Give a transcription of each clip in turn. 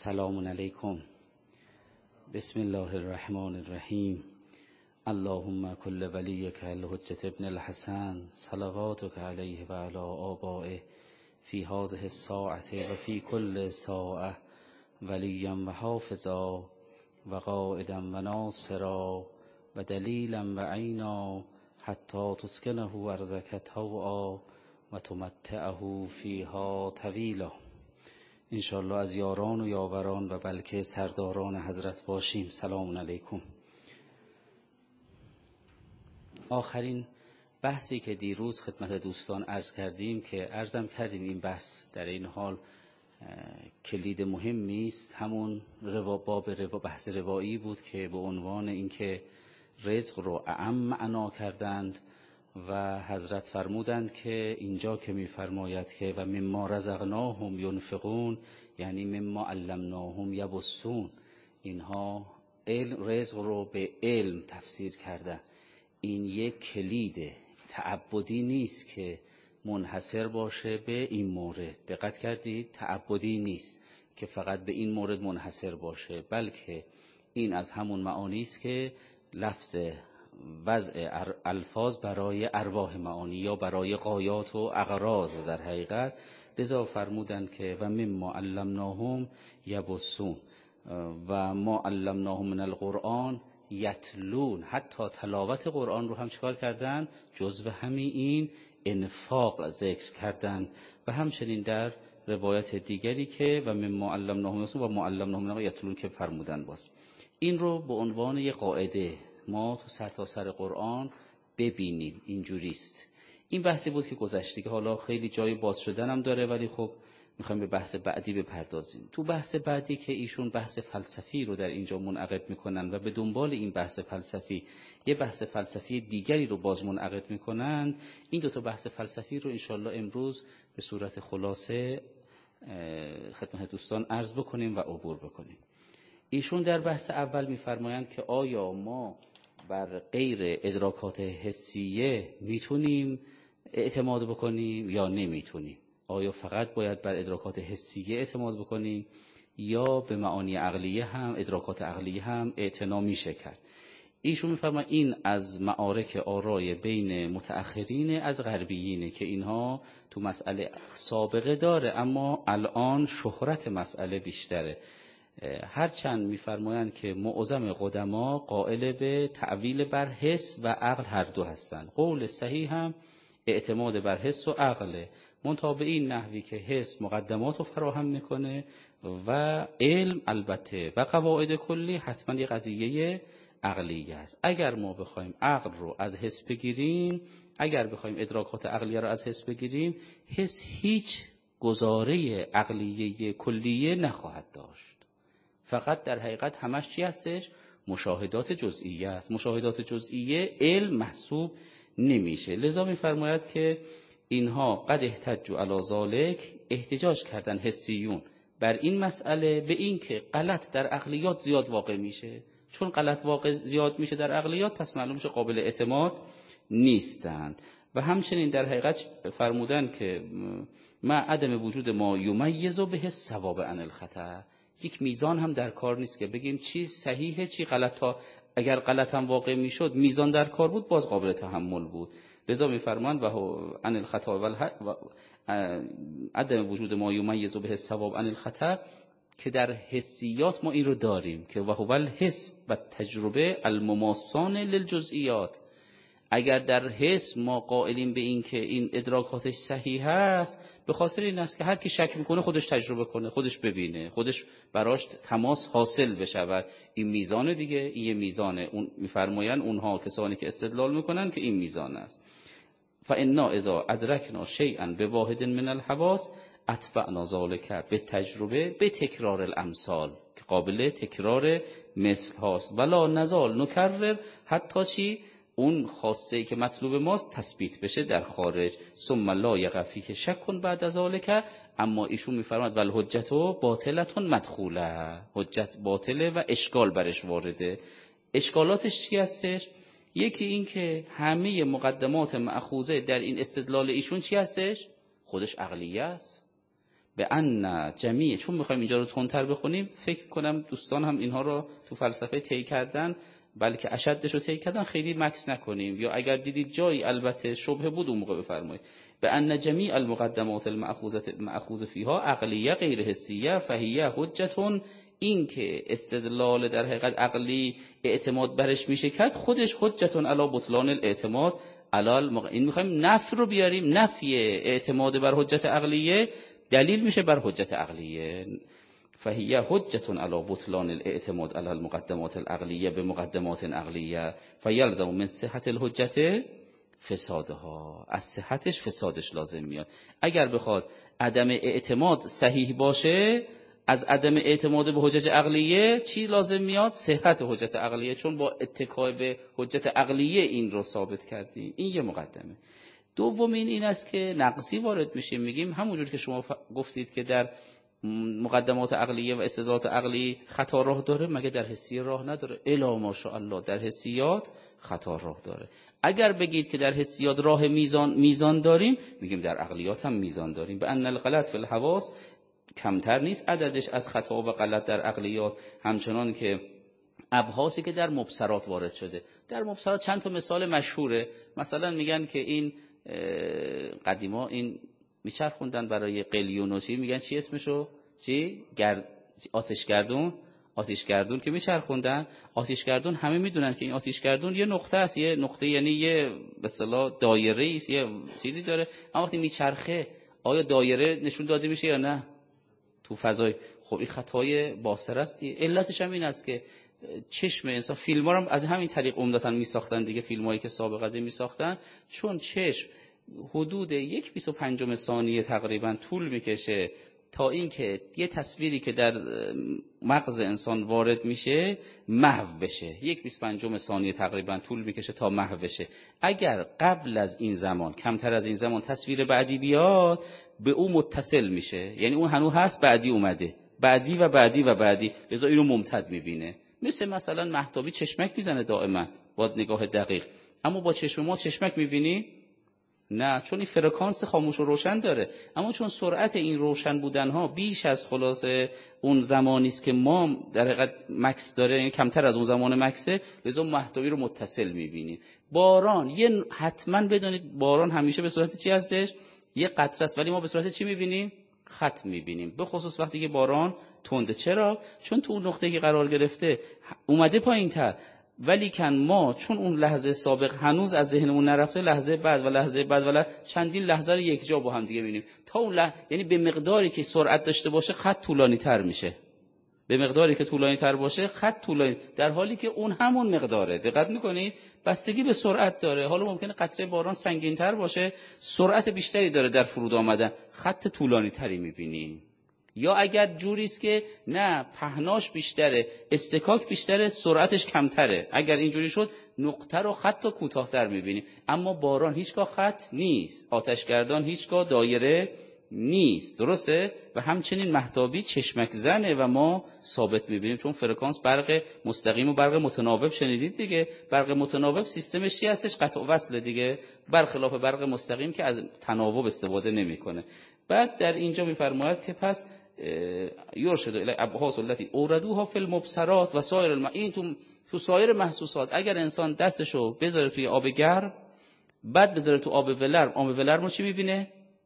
سلام علیکم. بسم الله الرحمن الرحیم. اللهم کل ولیک الحجة ابن الحسن صلواتک علیه و علی آبائه فی هذه الساعة و فی کل ساعة ولیا و حافظا و قائدا و ناصرا و دلیلا و عینا حتی تسکنه ارضک طوعا و تمتعه فیها طویلا. انشاءالله از یاران و یاوران و بلکه سرداران حضرت باشیم. سلام علیکم. آخرین بحثی که دیروز خدمت دوستان عرض کردیم که عرضم کردیم این بحث در این حال کلید مهمی است، همون بحث روایی بود که به عنوان اینکه رزق رو اعم معنا کردند و حضرت فرمودند که اینجا که می‌فرماید که و مما رزقناهم ینفقون یعنی مما علمناهم یبثون، اینها رزق رو به علم تفسیر کرده. این یک کلید تعبدی نیست که منحصر باشه به این مورد. دقت کردید؟ تعبدی نیست که فقط به این مورد منحصر باشه، بلکه این از همون معانی است که لفظ وضع الفاظ برای ارواح معانی یا برای غایات و اغراض در حقیقت. لذا فرمودند که و مما علمناهم یبثون و ما علمناهم من القرآن یتلون. حتی تلاوت قرآن رو هم چکار کردن؟ جزو همین این انفاق ذکر کردن. و همچنین در روایت دیگری که و مما علمناهم و ما علمناهم یتلون که فرمودن. باز این رو به عنوان یک قاعده ما تو سرتاسر قرآن ببینیم. اینجوریست. این بحثی بود که گذشته، که حالا خیلی جای باز شدن هم داره، ولی خب میخوایم به بحث بعدی بپردازیم. تو بحث بعدی که ایشون بحث فلسفی رو در اینجا منعقد میکنن و به دنبال این بحث فلسفی یه بحث فلسفی دیگری رو باز منعقد میکنن، این دو تا بحث فلسفی رو انشالله امروز به صورت خلاصه خدمت دوستان عرض بکنیم و عبور بکنیم. ایشون در بحث اول میفرمایند که آیا ما بر غیر ادراکات حسیه میتونیم اعتماد بکنیم یا نمیتونیم؟ آیا فقط باید بر ادراکات حسیه اعتماد بکنیم یا به معانی عقلیه هم، ادراکات عقلیه هم اعتنا میشه کرد؟ ایشون میفرمایند این از معارک آرای بین متأخرین از غربیینه که اینها تو مسئله سابقه داره، اما الان شهرت مسئله بیشتره. هرچند میفرمایند که معظم قدما قائل به تعویل بر حس و عقل هر دو هستند. قول صحیح هم اعتماد بر حس و عقله، منتها به این نحوی که حس مقدمات رو فراهم میکنه و علم البته و قواعد کلی حتما یه قضیه عقلیه است. اگر ما بخوایم عقل رو از حس بگیریم، اگر بخوایم ادراکات عقلیه رو از حس بگیریم، حس هیچ گزاره عقلیه کلیه نخواهد داشت. فقط در حقیقت همش چی هستش؟ مشاهدات جزئیه است. مشاهدات جزئیه علم محسوب نمیشه. لذا میفرماید که اینها قد احتجوا علی ذلک، احتجاج کردن حسیون بر این مسئله به این که غلط در عقلیات زیاد واقع میشه. چون غلط واقع زیاد میشه در عقلیات، پس معلوم میشه قابل اعتماد نیستند. و همچنین در حقیقت فرمودن که ما عدم وجود ما یمیز به الصواب عن الخطا، یک میزان هم در کار نیست که بگیم چی صحیحه چی غلط. ها اگر غلط هم واقع میشد، میزان در کار بود، باز قابل تحمل بود. لذا میفرمایند و عن الخطا و عدم وجود ما یمیز به الصواب عن الخطا، که در حسیات ما این رو داریم که و هو الحس و تجربه المماسان للجزئیات. اگر در حس ما قائلیم به این که این ادراکاتش صحیح است، به خاطر این است که هر کی شک میکنه خودش تجربه کنه، خودش ببینه، خودش براش تماس حاصل بشود. این میزان دیگه، این یه میزانه. اون میفرمایند اونها کسانی که استدلال میکنن که این میزان است. فانا اذا ادرکنا شیئا بواحد من الحواس اتبعنا ذلک به تجربه به تکرار الامثال، که قابل تکرار مثل هاست. ولا نزال نکرر حتی چی اون خواسته که مطلوب ماست تثبیت بشه در خارج. ثم لا یقع فیه شک بعد ذلک. اما ایشون میفرماد ول حجت باطلة مدخوله، حجت باطله و اشکال برش وارده. اشکالاتش چی هستش؟ یکی این که همه مقدمات مأخوذه در این استدلال ایشون چی هستش؟ خودش عقلیه است. به ان جمیع، چون میخوایم اینجا رو تندتر بخونیم فکر کنم دوستان هم اینها رو تو فلسفه طی کردن، بلکه اشدش رو طی کردن، خیلی مکس نکنیم، یا اگر دیدید جایی البته شبهه بود اون موقع بفرمایید. به ان جمیع المقدمات المأخوذ فیها عقلیه غیر حسیه فهیه حجتون، این که استدلال در حقیقت عقلی اعتماد برش میشه کرد خودش حجتون علی بطلان الاعتماد این میخوایم نفی رو بیاریم، نفی اعتماد بر حجت عقلیه دلیل میشه بر حجت عقلیه. فهیه حجتون علی بطلان الاعتماد علی المقدمات العقلیه به مقدمات عقلیه فیلزم من صحت الحجت فسادها، از صحتش فسادش لازم میاد. اگر بخواد عدم اعتماد صحیح باشه، از عدم اعتماد به حجت عقلیه چی لازم میاد؟ صحت حجت عقلیه، چون با اتکای به حجت عقلیه این رو ثابت کردیم. این یه مقدمه. دومین این است که نقصی وارد میشیم، میگیم همونجور که شما گفتید که در مقدمات عقلیه و استدلالات عقلی خطا راه داره، مگه در حسیه راه نداره؟ الا ماشاءالله در حسیات خطا راه داره. اگر بگید که در حسیات راه میزان داریم، میگیم در عقلیات هم میزان داریم. به ان الغلط فی الحواس کمتر نیست عددش از خطا و غلط در عقلیات، همچنان که ابحاثی که در مبصرات وارد شده. در مبصرات چند تا مثال مشهوره، مثلا میگن که این قدیما این میچرخوندن برای قلیون و چی میگن، چی اسمشو؟ چی؟ آتشگردون که میچرخوندن. آتشگردون همه میدونن که این آتشگردون یه نقطه است، یه نقطه یعنی یه به اصطلاح دایره است، یه چیزی داره، اما وقتی میچرخه آیا دایره نشون داده میشه یا نه تو فضای؟ خب این خطای باصره است. علتش هم این است که چشم انسان، فیلم‌ها هم از همین طریق عمدتاً میساختن دیگه، فیلمایی که سابق از این میساختن، چون چشم حدود 1/25 ثانیه تقریبا طول میکشه تا اینکه یه تصویری که در مغز انسان وارد میشه محو بشه. 1/25 ثانیه تقریبا طول میکشه تا محو بشه. اگر قبل از این زمان، کمتر از این زمان تصویر بعدی بیاد، به اون متصل میشه، یعنی اون هنوز هست، بعدی اومده، بعدی و بعدی و بعدی، لذا اینو ممتد میبینه. مثلا مهتابی چشمک میزنه دائما با نگاه دقیق، اما با چشم ما چشمک میبینی؟ نه، چون این فرکانس خاموش و روشن داره، اما چون سرعت این روشن بودن ها بیش از خلاصه اون زمانی است که ما در حقیقت مکس داره، یعنی کمتر از اون زمان مکسه، لذا محتوی رو متصل میبینیم. باران حتما بدونید باران همیشه به صورت چی هستش؟ یه قطره است، ولی ما به صورت چی میبینیم؟ خط میبینیم، به خصوص وقتی که باران تنده. چرا؟ چون تو اون نقطه‌ای که قرار گرفته اومده پایین‌تر، ولی کن ما چون اون لحظه سابق هنوز از ذهنمون نرفته، لحظه بعد و لحظه بعد و چندین لحظه رو یک جا با هم دیگه می‌بینیم تا اون یعنی به مقداری که سرعت داشته باشه خط طولانی‌تر میشه، به مقداری که طولانی‌تر باشه خط طولانی، در حالی که اون همون مقداره. دقت می‌کنید؟ بستگی به سرعت داره. حالا ممکنه قطره باران سنگین‌تر باشه، سرعت بیشتری داره در فرود آمدن، خط طولانی‌تری می‌بینی. یا اگر جوری است که نه پهناش بیشتره، استکاک بیشتره، سرعتش کمتره، اگر اینجوری شد نقطه رو خط کوتاه‌تر می‌بینی. اما باران هیچگاه خط نیست، آتشگردان هیچگاه دایره نیست، درسته؟ و همچنین مهتابی چشمک زنه و ما ثابت می‌بینیم، چون فرکانس برق مستقیم و برق متناوب شنیدید دیگه. برق متناوب سیستمش چی هستش؟ قطع و وصل دیگه، برخلاف برق مستقیم که از تناوب استفاده نمی‌کنه. بعد در اینجا می‌فرماید که پس یرشد الی ابحاث التي اوردوها فی المبصرات و سایر این تو سایر محسوسات. اگر انسان دستشو بذاره توی آب گرم، بعد بذاره تو آب ولرم، آب ولرم رو چی می‌بینه؟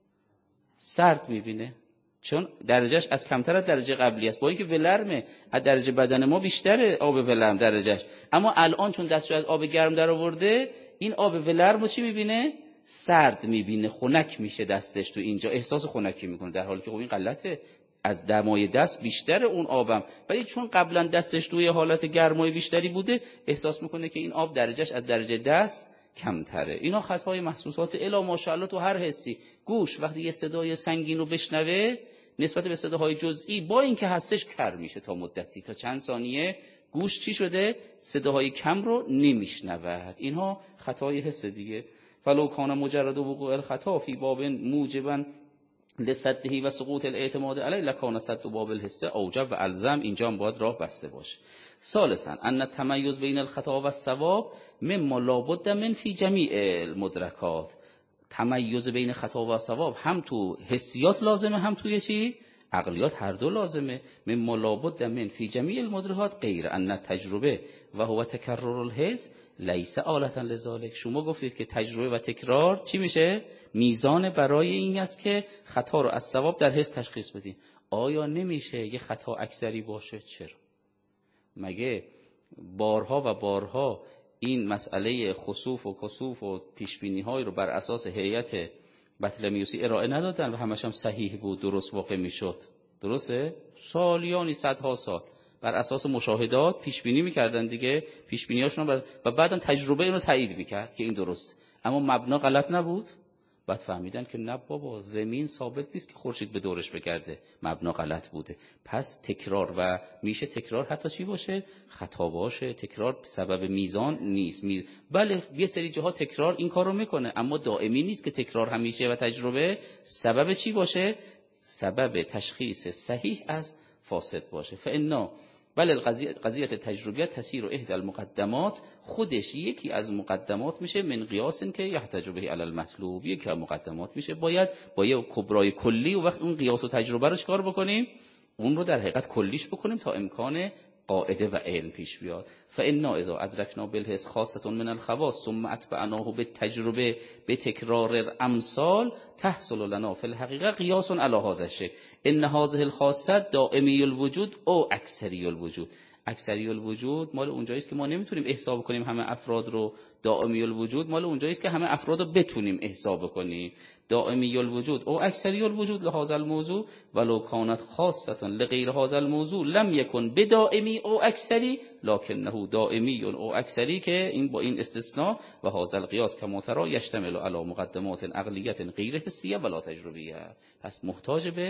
سرد می‌بینه، چون درجهش از کمتر از درجه قبلی است. با اینکه ولرمه از درجه بدن ما بیشتره آب ولرم درجهش، اما الان چون دستشو از آب گرم در آورده، این آب ولرم رو چی می‌بینه؟ سرد می‌بینه، خنک میشه دستش، تو اینجا احساس خنکی می‌کنه، در حالی که خب این غلطه، از دمای دست بیشتر اون آبم، ولی چون قبلا دستش توی حالت گرمای بیشتری بوده احساس میکنه که این آب درجهش از درجه دست کمتره. اینا خطای محسوسات الا ماشاءالله تو هر حسی. گوش وقتی یه صدای سنگین رو بشنوه نسبت به صداهای جزئی با اینکه هستش کر میشه تا مدتی، تا چند ثانیه گوش چی شده؟ صداهای کم رو نمیشنود. اینها خطای حس دیگه. فلو کان مجرد وقوع الخطا فی باب موجبا لصدهی و سقوط الاعتماد علی لکان صد باب الحس اوجب و الزم. اینجا هم باید راه بسته باشه. ثالثا ان التمیز بین الخطا و الصواب مما لابد من فی جمیع المدرکات. تمیز بین خطا و صواب هم تو حسیات لازمه هم توی چی؟ عقلیات، هر دو لازمه. من لابد من فی جمیع المدرهات غیر ان تجربه و هو تکرر الحس لیس آلتا لذالک. شما گفتید که تجربه و تکرار چی میشه؟ میزان برای این است که خطا رو از صواب در حس تشخیص بدیم. آیا نمیشه یه خطا اکثری باشه؟ چرا؟ مگه بارها و بارها این مسئله خسوف و کسوف و پیشبینی های رو بر اساس هیئت بطلمیوسی ارائه ندادن و همش هم صحیح بود، درست واقع میشد؟ درسته؟ سالیانی، صدها سال بر اساس مشاهدات پیشبینی میکردن دیگه، پیشبینیاشون و بعدم تجربه اینو تایید میکرد که این درست، اما مبنا غلط نبود. بعد فهمیدن که نه بابا، زمین ثابت نیست که خورشید به دورش بگرده، مبنا غلط بوده. پس تکرار، و میشه تکرار حتی چی باشه؟ خطا باشه. تکرار سبب میزان نیست. بله یه سری جاها تکرار این کارو میکنه، اما دائمی نیست که تکرار همیشه و تجربه سبب چی باشه؟ سبب تشخیص صحیح از فاسد باشه. فانا بله قضیه تجربیت تسیر احدى المقدمات، خودش یکی از مقدمات میشه من قیاس که یحتاج به علی المطلوب، یکی از مقدمات میشه باید با یه کبرای کلی، و وقت اون قیاس و تجربه رو چکار بکنیم؟ اون رو در حقیقت کلیش بکنیم تا امکان قاعده و علم پیش بیاد. فانا اذا ادرکنا بالحس خاصه من الخواص ثم اتبعناه بالتجربه بتکرار الامثال تحصل لنا في الحقيقه قياس على هذا الشيء ان هذه الخاصه دائمی الوجود او اکثری الوجود. اکثری الوجود مال اونجایی است که ما نمیتونیم احساب کنیم همه افراد رو. دائمی الوجود مال اونجایی است که همه افراد رو بتونیم احساب کنیم. دائمی الوجود او اکثری الوجود لهذا الموضوع ولو كانت خاصه لغیر هذا الموضوع لم يكن بدائمی او اکثری لكنه دائمی او اکثری، که این با این استثناء و هذا القياس كما ترى يشتمل على مقدمات عقلیه غیر حسیه ولا تجربیه. پس محتاج به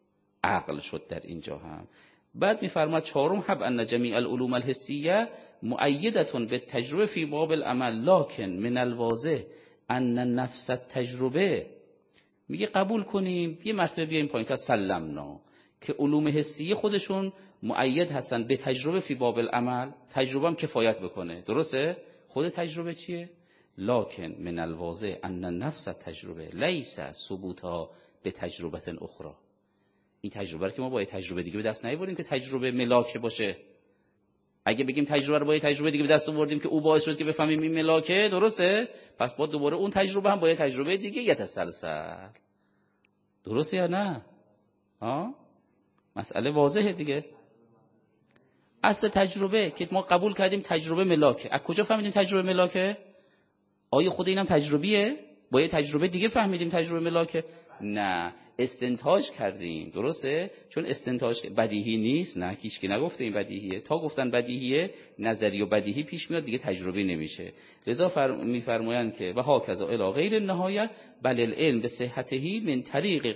عقل شد در اینجا هم. بعد میفرماد چهارم حب ان جمیع العلوم الحسیه مؤیده بالتجربه فی باب العمل لكن من الواضح ان نفس التجربه، میگه قبول کنیم یه مرتبه بیایم پایین تا سلمنا که علوم حسیه خودشون مؤید هستن به تجربه فی باب العمل، تجربه هم کفایت بکنه. درسته؟ خود تجربه چیه؟ لكن من الواضح ان نفس التجربه لیس ثبوتها به تجربه اخرى. این تجربه رو که ما با تجربه دیگه به دست نیاوردیم که تجربه ملاکه باشه. اگه بگیم تجربه رو با تجربه دیگه به دست آوردیم که او باعث شد که بفهمیم این ملاکه، درسته؟ پس با دوباره اون تجربه هم با تجربه دیگه یتسلسل. درسته یا نه؟ مسئله واضحه دیگه. اصل تجربه که ما قبول کردیم تجربه ملاکه، از کجا فهمیدیم تجربه ملاکه؟ آیا خود اینم تجربیه؟ با یه تجربه دیگه فهمیدیم تجربه ملاکه؟ نه، استنتاج کردیم. درسته؟ چون استنتاج بدیهی نیست. نه، هیچ کی نگفته این بدیهیه. تا گفتن بدیهیه، نظری و بدیهی پیش میاد دیگه تجربه نمیشه. لذا میفرمایند که و هاکذا الی غیر النهایه بل العلم بصحته من طریق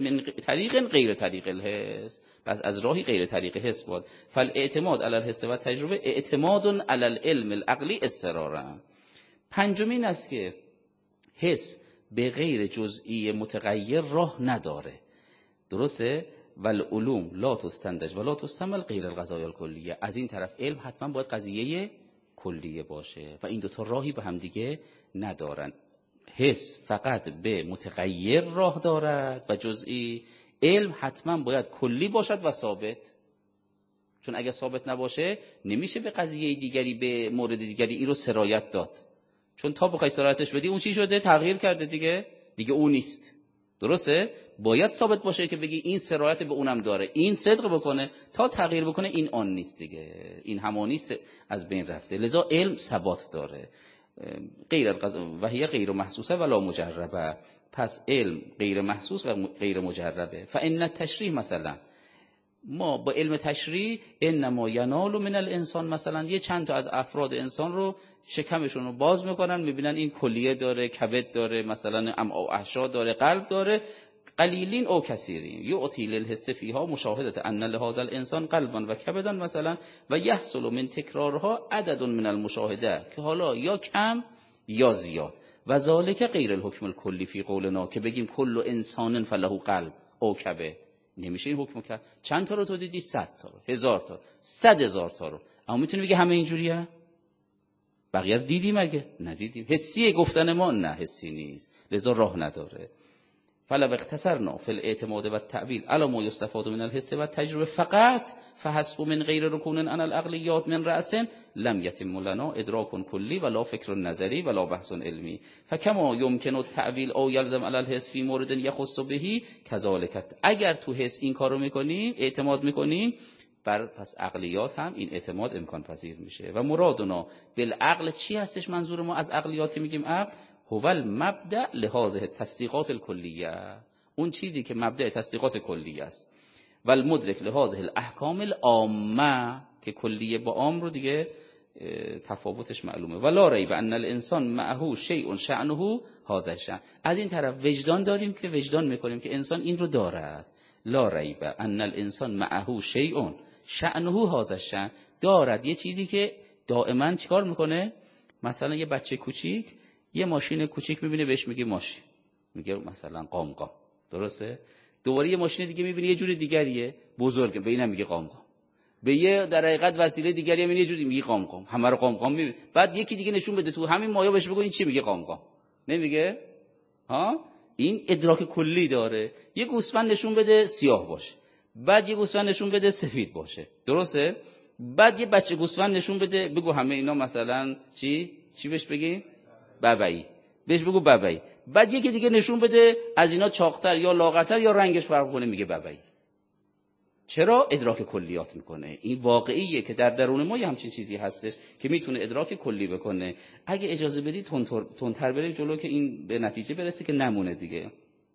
غیر طریق الحس. پس از راهی غیر طریق حس بود. فالاعتماد علی الحس و تجربه اعتماد علی العلم العقلی اضطرارا. پنجمین است که حس به غیر جزئی متغیر راه نداره. درسته؟ والعلوم لا تستنتج ولا تستعمل غیر القضايا الکلیه. از این طرف علم حتما باید قضیه کلیه باشه و این دوتا راهی به هم دیگه ندارن. حس فقط به متغیر راه دارد و جزئی، علم حتما باید کلی باشد و ثابت. چون اگه ثابت نباشه نمیشه به قضیه دیگری، به مورد دیگری این رو سرایت داد. چون تا بخوای سرایتش بدی اون چی شده؟ تغییر کرده دیگه اون نیست. درسته؟ باید ثابت باشه که بگی این سرایت به اونم داره، این صدق بکنه، تا تغییر بکنه این آن نیست دیگه، این همانی از بین رفته. لذا علم ثبات داره. غیر و هی غیر محسوسه ولا مجربه. پس علم غیر محسوس و غیر مجربه. فان التشریح مثلا ما با علم تشریح انما ینال من الانسان، مثلا یه چند تا از افراد انسان رو شکمشون رو باز میکنن، میبینن این کلیه داره، کبد داره، مثلا امعاء و احشا داره، قلب داره، قلیلین او کثیرین یعطی للحس فیها مشاهده ان لهذا الانسان قلبا و کبدا مثلا و یحصل من تکرارها عدد من المشاهده، که حالا یا کم یا زیاد. و ذالک غیر الحکم الکلی فی قولنا، که بگیم کل انسان فله قلب او کبد، نمیشه این حکم کرد. چند تا رو تو دیدی؟ 100 تا رو، 1000 تا، 100,000 تا رو. اما میتونی بگی همه اینجوریه؟ بقیه رو دیدیم مگه؟ ندیدیم. حسیه گفتن ما؟ نه حسی نیست، لذا راه نداره. فلو اقتصرنا فی الاعتماد و التأویل علی ما یستفاد من الحس و التجربه فقط فحسب من غیر رکون عن العقلیات من رأس لم یتم لنا ادراک کلی ولا فکر نظری ولا بحث علمی فکما یمکن التأویل او یلزم علی الحس فی مورد یخص به کذالک. اگر تو حس این کارو میکنیم، اعتماد میکنیم، پس عقلیات هم این اعتماد امکان پذیر میشه. و مرادنا بالعقل چی هستش؟ منظور ما از عقلیات که میگیم عقل هو المبدأ لهذه التصدیقات الکلیه، اون چیزی که مبدأ تصدیقات کلیه است. و المدرک لهذه الاحکام العامه، که کلیه با عام رو دیگه تفاوتش معلومه. ولا ریب ان الانسان معه شیء شأنه هذا الشأن. از این طرف وجدان داریم که وجدان میکنیم که انسان این رو دارد. لا ریب ان الانسان معه شیء شأنه هذا الشأن، دارد یه چیزی که دائما چیکار میکنه. مثلا یه بچه کوچیک یه ماشین کوچیک میبینه بهش میگه ماشین، میگه مثلا قامقام، درسته؟ دوباره یه ماشین دیگه میبینه یه جور دیگریه بزرگه، به اینم میگه قامقام. به یه در حقیقت وسیله دیگری میبینه یه جوری میگه قامقام. همه رو قامقام میبینه. بعد یکی دیگه نشون بده تو همین مایه بهش بگو این چی، میگه قامقام. نمیگه؟ ها، این ادراک کلی داره. یه گوسفند نشون بده سیاه باشه، بعد یه گوسفند نشون بده سفید باشه، درسته؟ بعد یه بچه گوسفند نشون بده بگو همه اینا مثلا چی بهش بگی؟ ببعی. بهش بگو ببعی. بعد یکی دیگه نشون بده از اینا چاقتر یا لاغرتر یا رنگش فرق کنه، میگه ببعی. چرا؟ ادراک کلیات میکنه. این واقعیه که در درون ما یه همچین چیزی هستش که میتونه ادراک کلی بکنه. اگه اجازه بدید تندتر بریم جلو که این به نتیجه برسه که نمونه دیگه.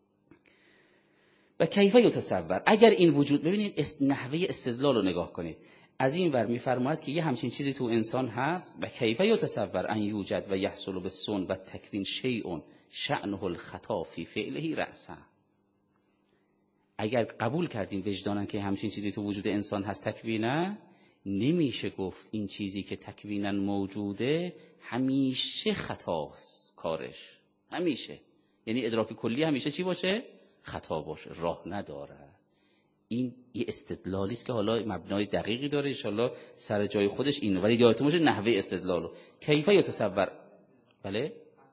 و کیف یتصور، اگر این وجود، ببینید نحوه استدلال رو نگاه کنید. از این ور میفرماید که یه همچین چیزی تو انسان هست. و کیف یتصور ان یوجد و یحصل بالصن و تکوین شیء شأنه الخطا فی فعله رأسا. اگر قبول کردیم وجدانن که همچین چیزی تو وجود انسان هست تکوینه، نمیشه گفت این چیزی که تکویناً موجوده همیشه خطاست کارش. همیشه، یعنی ادراک کلی همیشه چی باشه؟ خطا باشه، راه نداره. این یه استدلالی است که حالا مبنای دقیقی داره، ان شاءالله سر جای خودش اینه، ولی یادتون باشه نحوه استدلالو. کیف یتصور. بله،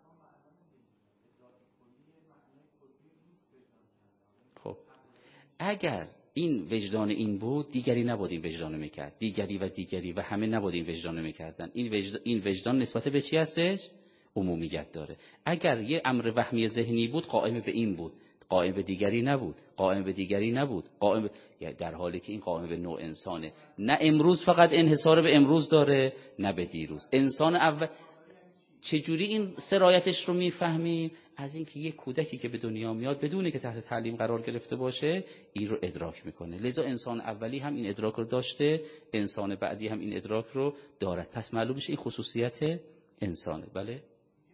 خب اگر این وجدان این بود، دیگری نبود این وجدان میکرد، دیگری و دیگری و همه نبود این وجدان میکردن. این وجدان نسبت به چی هستش؟ عمومیت داره. اگر یه امر وهمی ذهنی بود قائم به این بود، قائم به دیگری نبود، قائم به دیگری نبود، یعنی در حالی که این قائم به نوع انسانه. نه امروز فقط انحصار به امروز داره، نه به دیروز. انسان اول چجوری این سرایتش رو میفهمیم؟ از اینکه یک کودکی که به دنیا میاد بدونه که تحت تعلیم قرار گرفته باشه این رو ادراک میکنه. لذا انسان اولی هم این ادراک رو داشته، انسان بعدی هم این ادراک رو دارد. پس معلوم میشه این خصوصیت انسانه. بله،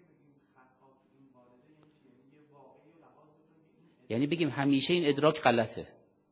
یعنی بگیم همیشه این ادراک غلطه.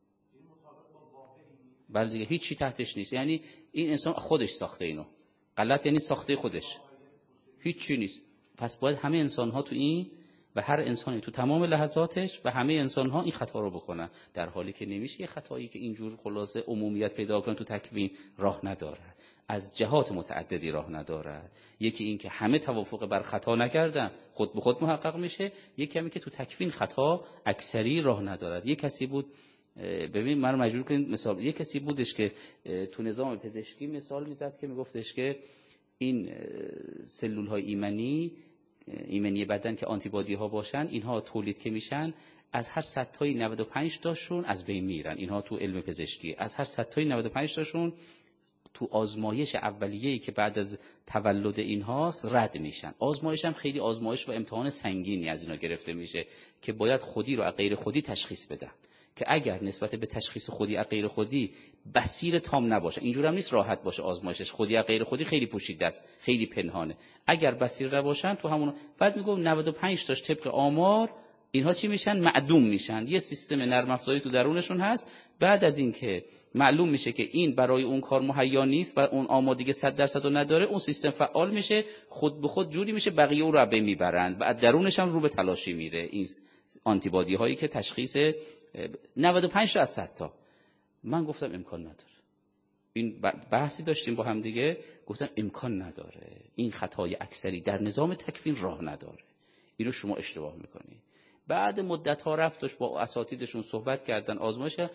بله دیگه، هیچ چی تحتش نیست. یعنی این انسان خودش ساخته اینو. غلط یعنی ساخته خودش، هیچ چی نیست. پس باید همه انسان ها تو این و هر انسانی تو تمام لحظاتش و همه انسان ها این خطا رو بکنن، در حالی که نمیشه یه خطایی که اینجور خلاصه عمومیت پیدا کنه تو تکوین راه نداره. از جهات متعددی راه نداره. یکی این که همه توافق بر خطا نکردن، خود به خود محقق میشه. یکی همین که تو تکوین خطا اکثری راه نداره. یه کسی بود، ببین من مجبور کنید مثال، یه کسی بودش که تو نظام پزشکی مثال میزد که میگفتش که این سلول های ایمنی بدن که آنتی بادی ها باشن، اینها تولید که میشن از هر 100 تایی 95 تاشون از بین میرن. اینها تو علم پزشکی از هر 100 تایی 95 تاشون تو آزمایش اولیه‌ای که بعد از تولد اینهاست رد میشن. آزمایش هم خیلی آزمایش و امتحان سنگینی از اینا گرفته میشه که باید خودی رو از غیر خودی تشخیص بدن، که اگر نسبت به تشخیص خودی از غیر خودی بصیر تام نباشه، اینجور هم نیست راحت باشه آزمایشش، خودی از غیر خودی خیلی پوشیده است، خیلی پنهانه. اگر بصیر نباشن تو همون، بعد میگم 95 تاش طبق آمار اینها چی میشن؟ معدوم میشن. یه سیستم نرم افزاری تو درونشون هست، بعد از اینکه معلوم میشه که این برای اون کار مهیا نیست و اون آمادگی 100% رو نداره، اون سیستم فعال میشه، خود به خود جوری میشه بقیه اون رو به میبرن و از درونش هم رو به تلاشی میره. این آنتی بادی هایی که تشخیص 95 تا از 100 تا. من گفتم امکان نداره، این بحثی داشتیم با هم دیگه، گفتم امکان نداره، این خطای اکثری در نظام تکوین راه نداره، اینو شما اشتباه میکنی. بعد مدت ها رفتش با اساتیدشون صحبت کردن، آزمایش کردن،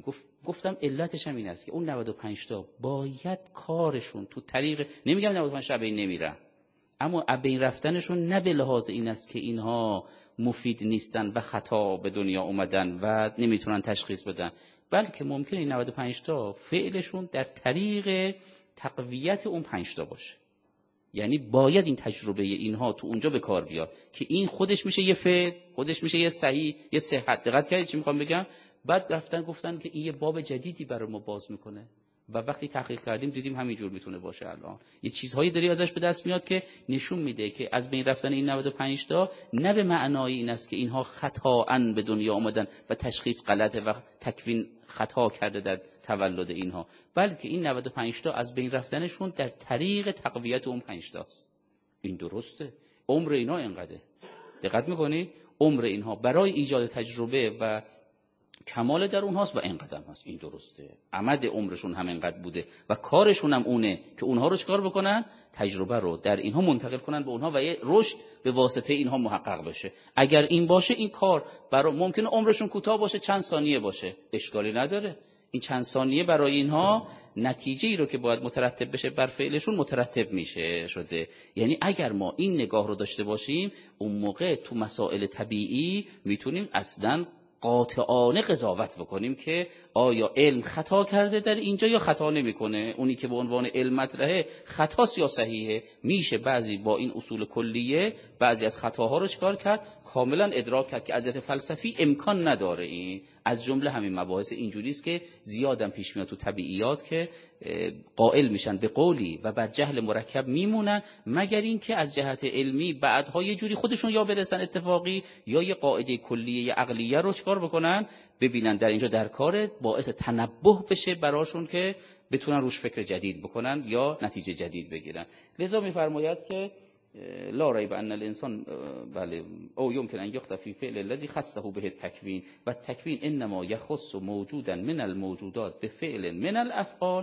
گفتم علتش هم این است که اون 95 تا باید کارشون تو طریق، نمیگم 95 تا بین نمیرن، اما بین رفتنشون نه به لحاظ این است که اینها مفید نیستن و خطا به دنیا اومدن و نمیتونن تشخیص بدن، بلکه ممکنه این 95 تا فعلشون در طریق تقویت اون 5 تا باشه. یعنی باید این تجربه اینها تو اونجا به کار بیاد که این خودش میشه یه فعل، خودش میشه یه صحیح، یه صحت. دقت کردید چی میخوام بگم؟ بعد رفتن گفتن که این یه باب جدیدی برای ما باز میکنه و وقتی تحقیق کردیم دیدیم همینجور میتونه باشه. الان یه چیزهایی داری ازش به دست میاد که نشون میده که از بین رفتن این 95 تا نه به معنای این است که اینها خطااً به دنیا آمدن و تشخیص غلطه و تکوین خطا کرده در تولد اینها، بلکه این 95 تا از بین رفتنشون در طریق تقویت اون 5 تاست. این درسته، عمر اینا اینقدره. دقت میکنی؟ عمر اینها برای ایجاد تجربه و کمال در اونهاست و اینقدر هست. این درسته، عمد عمرشون هم اینقدر بوده و کارشون هم اونه که اونها رو چکار بکنن؟ تجربه رو در اینها منتقل کنن به اونها و یه رشد به واسطه اینها محقق بشه. اگر این باشه، این کار برای ممکنه عمرشون کوتاه باشه، چند ثانیه باشه، اشکالی نداره. این چند ثانیه برای اینها نتیجه ای رو که باید مترتب بشه بر فعلشون مترتب میشه شده. یعنی اگر ما این نگاه رو داشته باشیم، اون موقع تو مسائل طبیعی میتونیم اصلاً قاطعانه قضاوت بکنیم که آیا علم خطا کرده در اینجا یا خطا نمیکنه. اونی که به عنوان علم مطرحه خطاست یا صحیحه. میشه بعضی با این اصول کلیه بعضی از خطاها رو چکار کرد؟ کاملا ادراک کرد که از نظر فلسفی امکان نداره. این از جمله همین مباحث اینجوری است که زیادم پیش میاد تو طبیعیات که قائل میشن به قولی و بر جهل مرکب میمونن، مگر اینکه از جهت علمی بعدها یه جوری خودشون یا برسن اتفاقی یا یه قاعده کلیه عقلیه رو چکار بکنن، ببینن در اینجا در کار، باعث تنبه بشه براشون که بتونن روش فکر جدید بکنن یا نتیجه جدید بگیرن. لذا میفرماید که لا ریب ان الانسان بله او يمكن ان يخطئ في فعل الذي خصه به التكوين و التكوين انما يخص موجودا من الموجودات بفعل من الافعال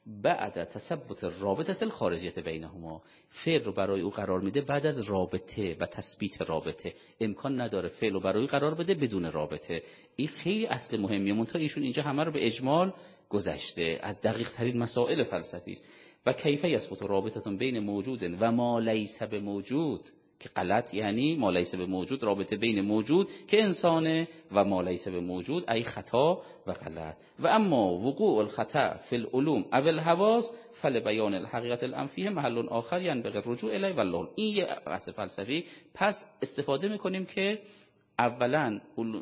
بعد تثبت الرابطه الخارجیه بینهما. فعل رو برای او قرار میده بعد از رابطه و تثبیت رابطه. امکان نداره فعل رو برای قرار بده بدون رابطه. این خیلی اصل مهمیه. منتها ایشون اینجا همه رو به اجمال گذشته، از دقیق ترین مسائل فلسفی است. و کیف یثبت رابطه بین موجود و ما لیس بموجود، که غلط، یعنی ما لیس بموجود رابطه بین موجود که انسانه و ما لیس بموجود ای خطا و غلط. و اما وقوع الخطا فی العلوم او الحواس فلبیان الحقیقت الانفیه محل آخر ینبغی الرجوع الیه والله. این یه بحث فلسفی. پس استفاده میکنیم که اولا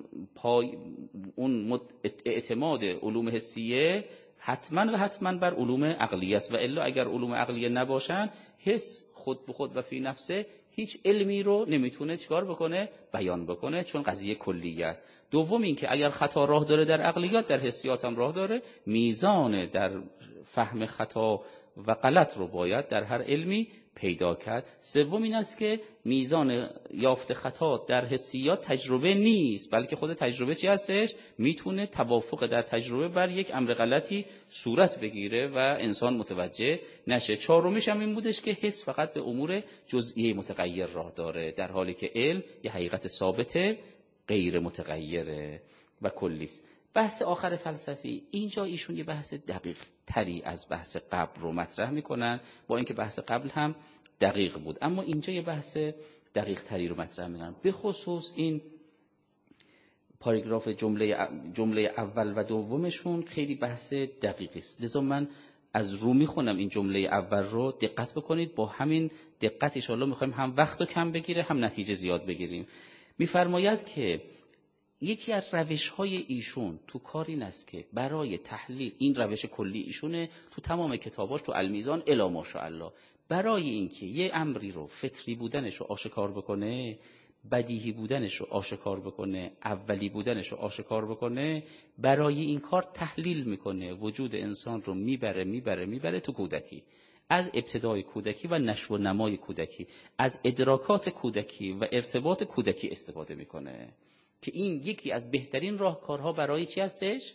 اون اعتماد علوم حسیه حتما و حتما بر علوم عقلیه است و الا اگر علوم عقلیه نباشن، حس خود به خود و فی نفسه هیچ علمی رو نمیتونه چیکار بکنه؟ بیان بکنه، چون قضیه کلیه است. دوم این که اگر خطا راه داره در عقلیات، در حسیات هم راه داره. میزان در فهم خطا و غلط رو باید در هر علمی پیدا کرد. سوم این است که میزان یافت خطا در حسیات تجربه نیست، بلکه خود تجربه چی هستش؟ میتونه توافق در تجربه بر یک امر غلطی صورت بگیره و انسان متوجه نشه. چهارمیش هم این بودش که حس فقط به امور جزئی متغیر راه داره، در حالی که علم یه حقیقت ثابته غیر متغیره و کلی است. بحث آخر فلسفی اینجا ایشون یه بحث دقیق تری از بحث قبل رو مطرح میکنن، با اینکه بحث قبل هم دقیق بود، اما اینجا یه بحث دقیق تری رو مطرح میکنن. به خصوص این پاراگراف جمله اول و دومشون خیلی بحث دقیقی است. لذا من از رو میخونم این جمله اول رو، دقت بکنید. با همین دقت ان شاءالله میخوایم هم وقت رو کم بگیره هم نتیجه زیاد بگیریم. میفرماید که یکی از روش‌های ایشون تو کار این است که برای تحلیل، این روش کلی ایشونه تو تمام کتاباش، تو المیزان الی ماشاءالله، برای اینکه یه امری رو فطری بودنش رو آشکار بکنه، بدیهی بودنش رو آشکار بکنه، اولی بودنش رو آشکار بکنه، برای این کار تحلیل میکنه، وجود انسان رو میبره تو کودکی، از ابتدای کودکی و نشو و نمای کودکی، از ادراکات کودکی و ارتباط کودکی استفاده میکنه که این یکی از بهترین راهکارها برای چی هستش؟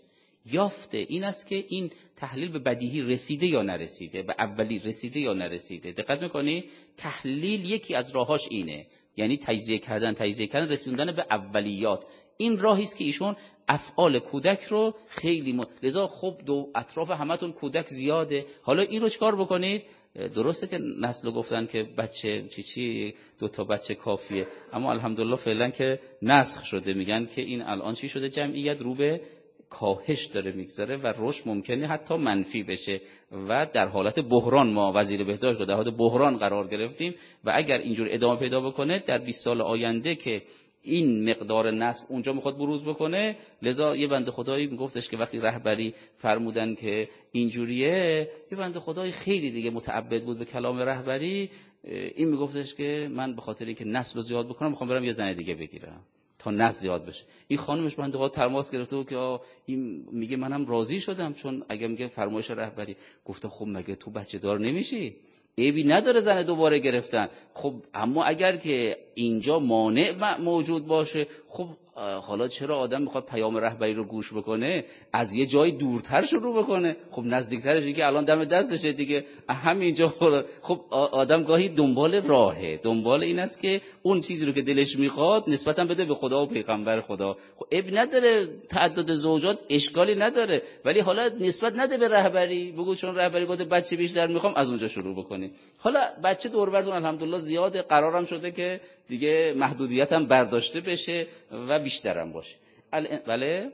یافته این است که این تحلیل به بدیهی رسیده یا نرسیده، به اولی رسیده یا نرسیده. دقت میکنی؟ تحلیل یکی از راهاش اینه، یعنی تجزیه کردن رسیدن به اولیات. این راهی است که ایشون افعال کودک رو خیلی لذا خب دو اطراف همتون کودک زیاده، حالا این رو چکار بکنید؟ درسته که نسل گفتن که بچه چی 2 تا بچه کافیه، اما الحمدلله فعلا که نسخ شده، میگن که این الان چی شده؟ جمعیت رو به کاهش داره میگذره و رشد ممکنه حتی منفی بشه و در حالت بحران، ما وزیر بهداشت رو در حالت بحران قرار گرفتیم و اگر اینجور ادامه پیدا بکنه در 20 سال آینده که این مقدار نسل اونجا میخواد بروز بکنه. لذا یه بنده خدایی میگفتش که وقتی رهبری فرمودن که اینجوریه، یه بنده خدایی خیلی دیگه متعبد بود به کلام رهبری، این میگفتش که من به خاطر اینکه نسل رو زیاد بکنم میخوام برم یه زن دیگه بگیرم تا نسل زیاد بشه. این خانمش بنده خدا تماس گرفته بود که این میگه منم راضی شدم، چون اگه میگه فرمایش رهبری، گفته خب مگه تو بچه دار نمیشی؟ عیبی نداره زن دوباره گرفتن. خب اما اگر که اینجا مانع موجود باشه، خب حالا چرا آدم میخواد پیام رهبری رو گوش بکنه از یه جای دورتر شروع بکنه؟ خب نزدیکترش دیگه الان دم دستشه دیگه، همینجا. خب آدم گاهی دنبال راهه، دنبال این است که اون چیزی رو که دلش میخواد نسبتا بده به خدا و پیغمبر خدا. خب عیب نداره تعدد زوجات، اشکالی نداره، ولی حالا نسبت نده به رهبری، بگو چون رهبری گفته بچه بیشتر میخوام از اونجا شروع بکنی. حالا بچه دور برتون الحمدلله زیاده، قرارم شده که دیگه محدودیت هم برداشته بشه و بیشترم باشه. بله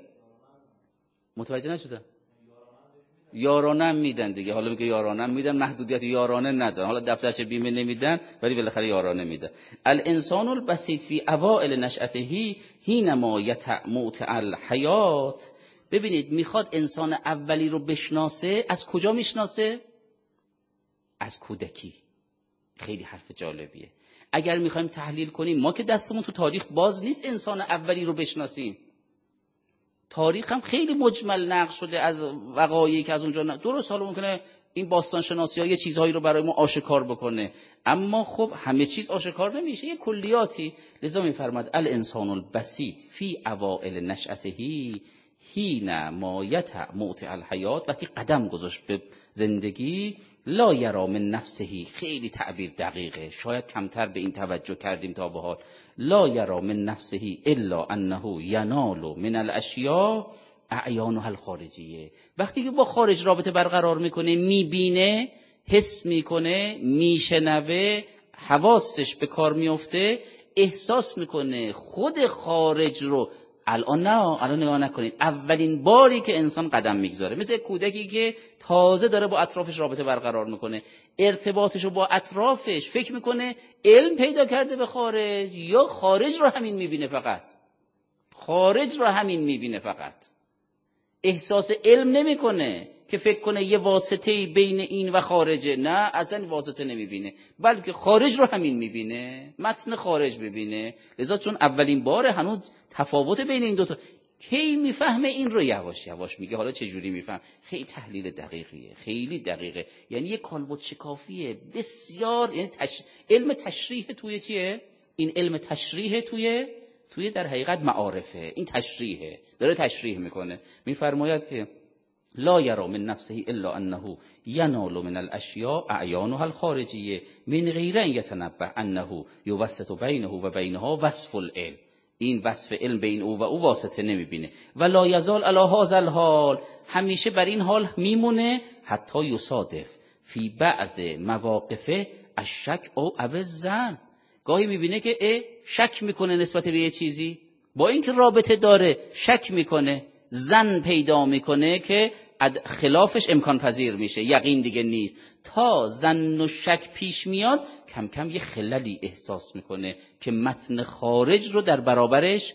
متوجه نشدم. یارانه میدن دیگه، حالا میگه یارانه میدن، محدودیت یارانه ندارن، حالا دفترچه بیمه نمیدن ولی بالاخره یارانه میدن. الانسان البسیط فی اوائل نشأته حینما یتموت الحیات. ببینید میخواد انسان اولی رو بشناسه. از کجا میشناسه؟ از کودکی. خیلی حرف جالبیه. اگر میخوایم تحلیل کنیم، ما که دستمون تو تاریخ باز نیست انسان اولی رو بشناسیم. تاریخ هم خیلی مجمل نقل شده از وقایعی که از اونجا درست، حالا ممکنه این باستان شناسی ها یه چیزهایی رو برای ما آشکار بکنه، اما خب همه چیز آشکار نمیشه، یه کلیاتی. لذا میفرماد الانسان البسیط فی اوائل نشأته حین ما یتموت الحیات. وقتی قدم گذاشت به زندگی، لا یرا من نفسه، خیلی تعبیر دقیقه، شاید کمتر به این توجه کردیم تا به حال. لا یرا من نفسه الا انه ینال من الاشیاء اعیانها الخارجیه. وقتی که با خارج رابطه برقرار میکنه، میبینه، حس میکنه، میشنوه، حواسش به کار میفته، احساس میکنه خود خارج رو. الان نگاه نکنید، اولین باری که انسان قدم میگذاره، مثل کودکی که تازه داره با اطرافش رابطه برقرار میکنه، ارتباطش رو با اطرافش فکر میکنه علم پیدا کرده به خارج، یا خارج رو همین میبینه، فقط خارج رو همین میبینه، فقط احساس علم نمیکنه که فکر کنه یه واسطه بین این و خارجه. نه، اصلا واسطه نمیبینه، بلکه خارج رو همین میبینه، متن خارج ببینه. لذا چون اولین بار هنوز تفاوت بین این دوتا، کی میفهمه این رو یواش یواش میگه. حالا چه جوری میفهم؟ خیلی تحلیل دقیقیه، خیلی دقیقه، یعنی یه کالبد شکافیه بسیار. یعنی علم تشریح توی چیه؟ این علم تشریح توی در حقیقت معارفه، این تشریحه، داره تشریح میکنه. میفرماید که لا یرا من نفسه الا انه ینال من الاشیاء اعیانها الخارجیه من غیر ان یتنبه انه یوسط بینه و بینها وصف العلم. این وصف علم بین او و او واسطه نمیبینه. و لا یزال علی هذا الحال، همیشه بر این حال میمونه، حتی یصادف فی بعض مواقفه الشک او الظن. گاهی میبینه که شک میکنه نسبت به یه چیزی، با اینکه رابطه داره شک میکنه، ظن پیدا میکنه که خلافش امکان پذیر میشه، یقین دیگه نیست. تا ظن و شک پیش میاد، کم کم یه خللی احساس میکنه که متن خارج رو در برابرش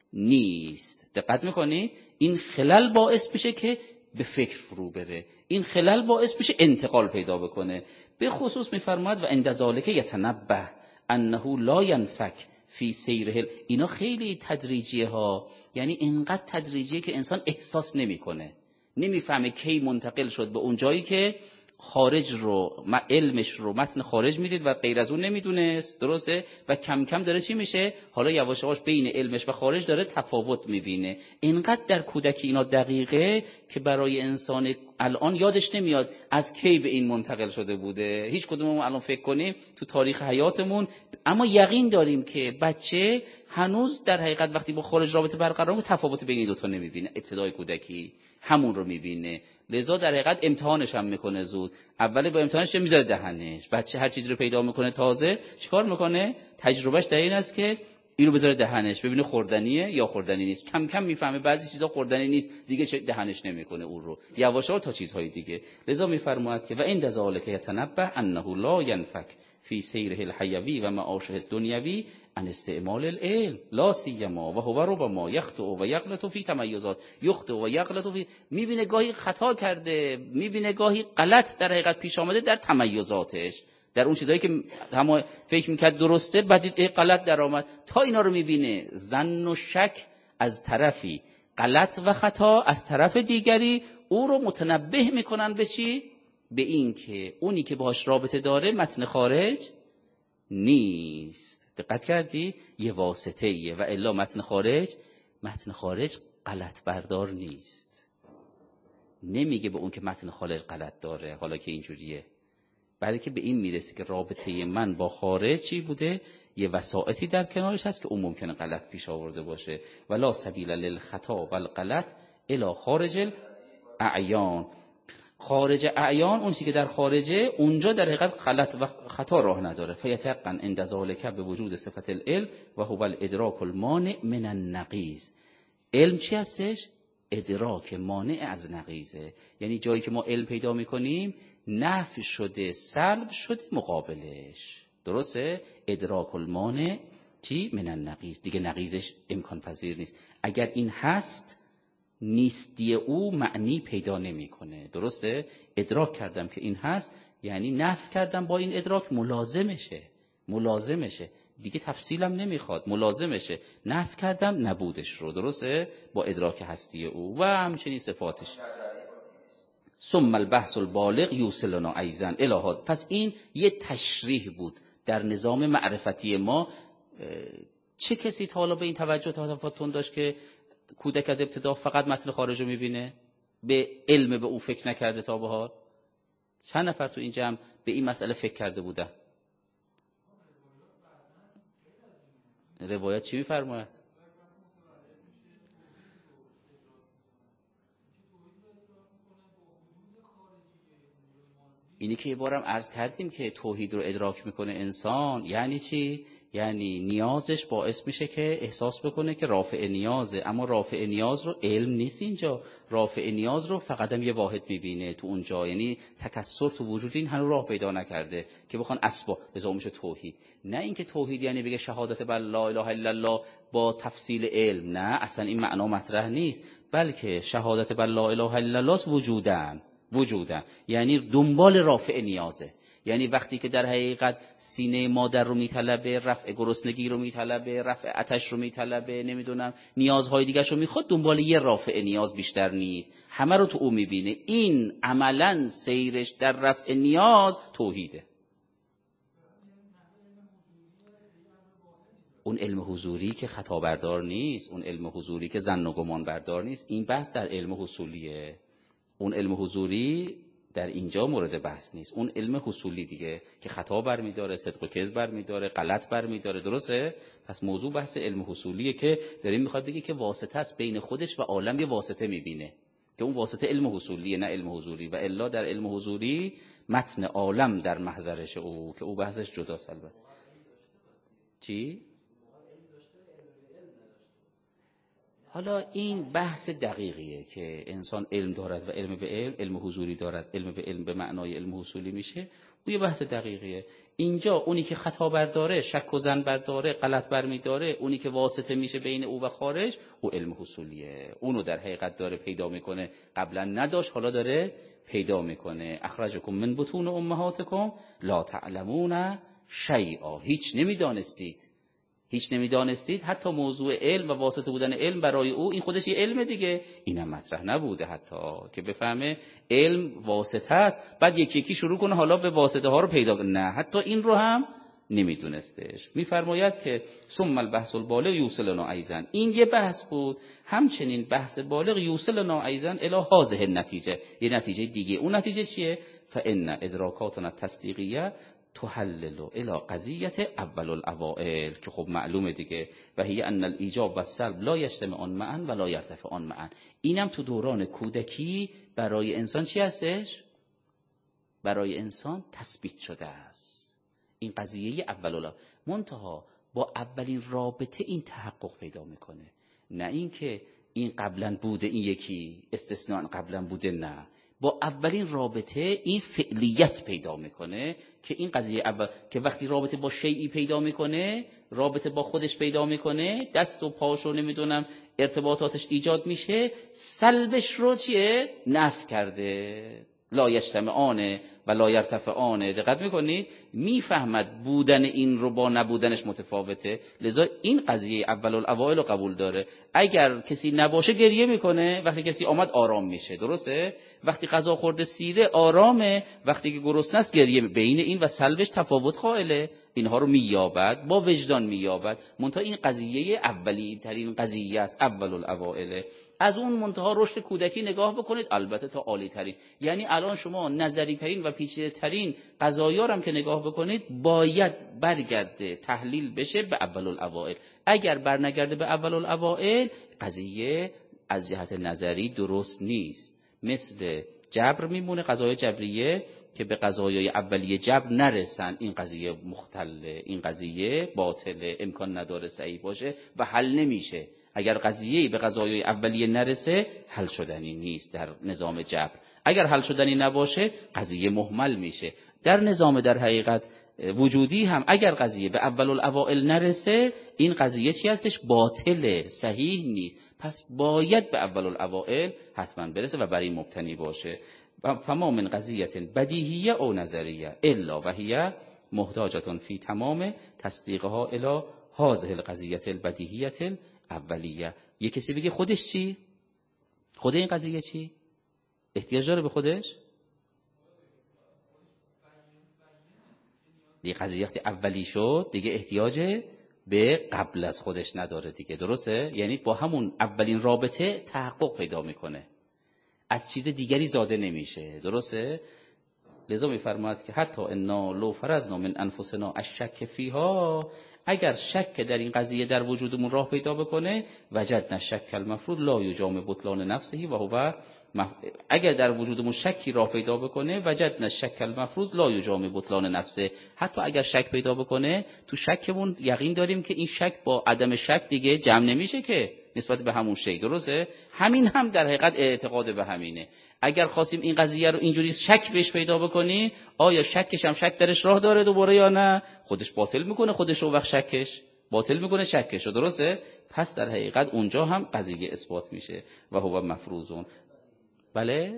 نیست. دقت میکنی؟ این خلل باعث میشه که به فکر فرو بره، این خلل باعث میشه انتقال پیدا بکنه. به خصوص میفرماد و عند ذالک یتنبه انه لا ينفك فی سیره. اینا خیلی تدریجیه ها، یعنی اینقدر تدریجیه که انسان احساس نمیکنه، نمیفهمه کی منتقل شد به اون جایی که خارج رو علمش رو متن خارج میدید و غیر از اون نمیدونست، درسته؟ و کم کم داره چی میشه؟ حالا یواش یواش بین علمش و خارج داره تفاوت میبینه. اینقدر در کودکی اینا دقیقه که برای انسان الان یادش نمیاد از کی به این منتقل شده بوده. هیچ کدوممون الان فکر کنیم تو تاریخ حیاتمون، اما یقین داریم که بچه هنوز در حقیقت وقتی با خارج رابطه برقرار کنه تفاوت بین این دو تا نمیبینه. ابتدای کودکی همون رو میبینه، لذا در حقیقت امتحانش هم میکنه زود. اول با امتحانش میذاره دهنش. بچه هر چیزی رو پیدا میکنه تازه چیکار میکنه؟ تجربهش در این است که اینو بذاره دهنش ببینه خوردنیه یا خوردنی نیست. کم کم میفهمه بعضی چیزا خوردنی نیست، دیگه دهنش نمیکنه اون رو، یواش یواش تا چیزهای دیگه. لذا میفرماید که و عند ذالک یتنبه انه لا ينفك فی سیره الحیوی و معاشه الدنیوی ان استعمال العلم لا سیما و هو ربما یخطئ و یغلط فی تمیزات. یخطئ و یغلط فی، میبینه گاهی خطا کرده، میبینه گاهی غلط در حقیقت پیش آمده در تمیزاتش، در اون چیزایی که هم فکر میکرد درسته بعد غلط در آمد. تا اینا رو میبینه ظن و شک از طرفی، غلط و خطا از طرف دیگری، او رو متنبه میکنن به چی؟ به این که اونی که باهاش رابطه داره متن خارج نیست. دقت کردی؟ یه واسطه ایه و الا متن خارج غلط بردار نیست. نمیگه به اون که متن خارج غلط داره حالا که اینجوریه، بلکه به این میرسه که رابطه من با خارج چی بوده؟ یه وسائطی در کنارش هست که اون ممکنه غلط پیش آورده باشه. ولا سبیل للخطا والغلط الی خارج الاعیان. خارج اعیان، اون چیزی که در خارجه، اونجا در حقیقت غلط و خطا راه نداره. فیتقن عند ذالک به وجود صفت العلم و هو الادراک المانع من النقیض. علم چی هستش؟ ادراک مانع از نقیضه. یعنی جایی که ما علم پیدا میکنیم نفی شده، سلب شده مقابلش، درسته؟ ادراک المانع چی؟ من النقیض، دیگه نقیضش امکان پذیر نیست. اگر این هست نیستی او معنی پیدا نمیکنه، درسته؟ ادراک کردم که این هست یعنی نفی کردم با این ادراک ملازمشه دیگه تفصیلم نمیخواد، ملازمشه. نفی کردم نبودش رو، درسته؟ با ادراک هستی او و همچنین صفاتش. ثم البحث البالغ یوصلنا ایضا الی. پس این یه تشریح بود در نظام معرفتی ما. چه کسی تا حالا به این توجه تفاوتون داشت که کودک از ابتدا فقط متن خارج رو میبینه، به علم به او فکر نکرده تا به حال؟ چند نفر تو این جمع به این مسئله فکر کرده بودن؟ روایت چی میفرماید؟ اینی که یه بارم عرض کردیم که توحید رو ادراک میکنه انسان یعنی چی؟ یعنی نیازش باعث میشه که احساس بکنه که رافع نیازه، اما رافع نیاز رو علم نیست اینجا، رافع نیاز رو فقط هم یه واحد میبینه تو اونجا. یعنی تکثر تو وجود این هنوز راه پیدا نکرده که بخوان اسباب بذار میشه توحید. نه اینکه توحید یعنی بگه شهادت بر لا اله الا الله با تفصیل علم، نه اصلا این معنا مطرح نیست، بلکه شهادت بر لا اله الا الله وجودن یعنی دنبال رافع نیازه. یعنی وقتی که در حقیقت سینه مادر رو میطلبه، رفع گرسنگی رو میطلبه، رفع آتش رو میطلبه، نمیدونم نیازهای دیگه رو میخواد، دنبال یه رافع نیاز بیشتر نیست، همه رو تو او میبینه. این عملاً سیرش در رفع نیاز توحیده. اون علم حضوری که خطا بردار نیست، اون علم حضوری که ظن و گمان بردار نیست، این بحث در علم حصولیه. اون علم حضوری در اینجا مورد بحث نیست. اون علم حصولی دیگه که خطا برمیداره، صدق و کذب برمیداره، غلط برمیداره، درسته؟ پس موضوع بحث علم حصولیه که داریم میخواد بگه که واسطه است بین خودش و عالم، یه واسطه میبینه که اون واسطه علم حصولیه نه علم حضوری. و الا در علم حضوری متن عالم در محضرش او که او بحثش جداست. البته چی؟ حالا این بحث دقیقیه که انسان علم دارد و علم به علم، علم حضوری دارد، علم به علم به معنای علم حصولی میشه، او یه بحث دقیقیه. اینجا اونی که خطا برداره، شک و ظن برداره، غلط برمیداره، اونی که واسطه میشه بین او و خارج، او علم حصولیه. اونو در حقیقت داره پیدا میکنه، قبلا نداشت حالا داره پیدا میکنه. اخرجکم من بطون امهاتکم لا تعلمون شیئا، هیچ نمیدانستید. هیچ نمیدانستید. حتی موضوع علم و واسطه بودن علم برای او این خودش یه علم دیگه، اینم مطرح نبوده حتی که بفهمه علم واسطه است، بعد یکی یکی شروع کنه حالا به واسطه ها رو پیدا کنه. نه، حتی این رو هم نمیدونستش. میفرماید که ثم البحث البالغ یوصلنا ایضا، این یه بحث بود، همچنین بحث بالغ یوصلنا ایضا الی هذه النتیجه، یه نتیجه دیگه. اون نتیجه چیه؟ فان ادراکاتنا التصدیقیه تحلل الی قضیه اول الاوائل، که خب معلومه دیگه، و هی ان الایجاب و السلب لا یجتمعان معا و لا یرتفعان معا. اینم تو دوران کودکی برای انسان چی هستش؟ برای انسان تثبیت شده است این قضیه اول منتها با اولین رابطه این تحقق پیدا میکنه، نه اینکه این قبلا بوده این یکی استثناء قبلا بوده، نه، با اولین رابطه این فعلیت پیدا میکنه که این قضیه اول، که وقتی رابطه با شیئی پیدا میکنه، رابطه با خودش پیدا میکنه، دست و پاشو نمیدونم ارتباطاتش ایجاد میشه، سلبش رو چیه؟ نفی کرده. لا یجتمعان و لا یرتفعان. دقت میکنید؟ میفهمد بودن این رو با نبودنش متفاوته، لذا این قضیه اول الاوائل رو قبول داره. اگر کسی نباشه گریه میکنه، وقتی کسی آمد آرام میشه، درسته؟ وقتی غذا خورده سیره آرامه، وقتی که گرسنه است گریه. بین این و سلبش تفاوت قائله. اینها رو مییابد، با وجدان مییابد. منتها این قضیه اولی ترین قضیه است، اول الاوائل. از اون منتها رشد کودکی نگاه بکنید، البته تا عالی ترین. یعنی الان شما نظری ترین و پیچیده ترین قضایا هم که نگاه بکنید باید برگرده تحلیل بشه به اول الاوائل. اگر برنگرده به اول الاوائل، قضیه از جهت نظری درست نیست. مثل جبر میمونه، قضایای جبریه که به قضایای اولیه جبر نرسن، این قضیه مختله، این قضیه باطله، امکان نداره صحیح باشه و حل نمیشه. اگر قضیه‌ای به قضایای اولیه نرسه، حل شدنی نیست در نظام جبر. اگر حل شدنی نباشه، قضیه مهمل میشه. در نظام در حقیقت وجودی هم اگر قضیه به اول الاوائل نرسه، این قضیه چی هستش؟ باطله، صحیح نیست. پس باید به اول الاوائل حتما برسه و بر این مبتنی باشه. فما من قضیه بدیهیه او نظریه الا و هی محتاجه فی تمام تصدیقها الی هذه القضیه البدیهیه اولیه. یه کسی بگه خودش چی؟ خود این قضیه چی؟ احتیاج داره به خودش؟ دیگه قضیه وقتی اولی شد دیگه احتیاج به قبل از خودش نداره دیگه، درسته؟ یعنی با همون اولین رابطه تحقق پیدا میکنه، از چیز دیگری زاده نمیشه، درسته؟ لذا میفرماید که حتی انا لو فرضنا من انفسنا الشک فیها، اگر شک در این قضیه در وجودمون راه پیدا بکنه، وجدنا الشک المفروض لا یجامع بطلان نفسه و هو اگر در وجودمون شکی راه پیدا بکنه، وجدنا الشک المفروض لا یجامع بطلان نفسه، حتی اگر شک پیدا بکنه، تو شکمون یقین داریم که این شک با عدم شک دیگه جمع نمیشه که نسبت به همون شی، درسته؟ همین هم در حقیقت اعتقاد به همینه. اگر خواستیم این قضیه رو اینجوری شک بهش پیدا بکنی، آیا شکش هم شک درش راه داره دوباره یا نه؟ خودش باطل میکنه خودش رو، وقت شکش باطل میکنه شکش رو، درسته؟ پس در حقیقت اونجا هم قضیه اثبات میشه و هو مفروضون. بله؟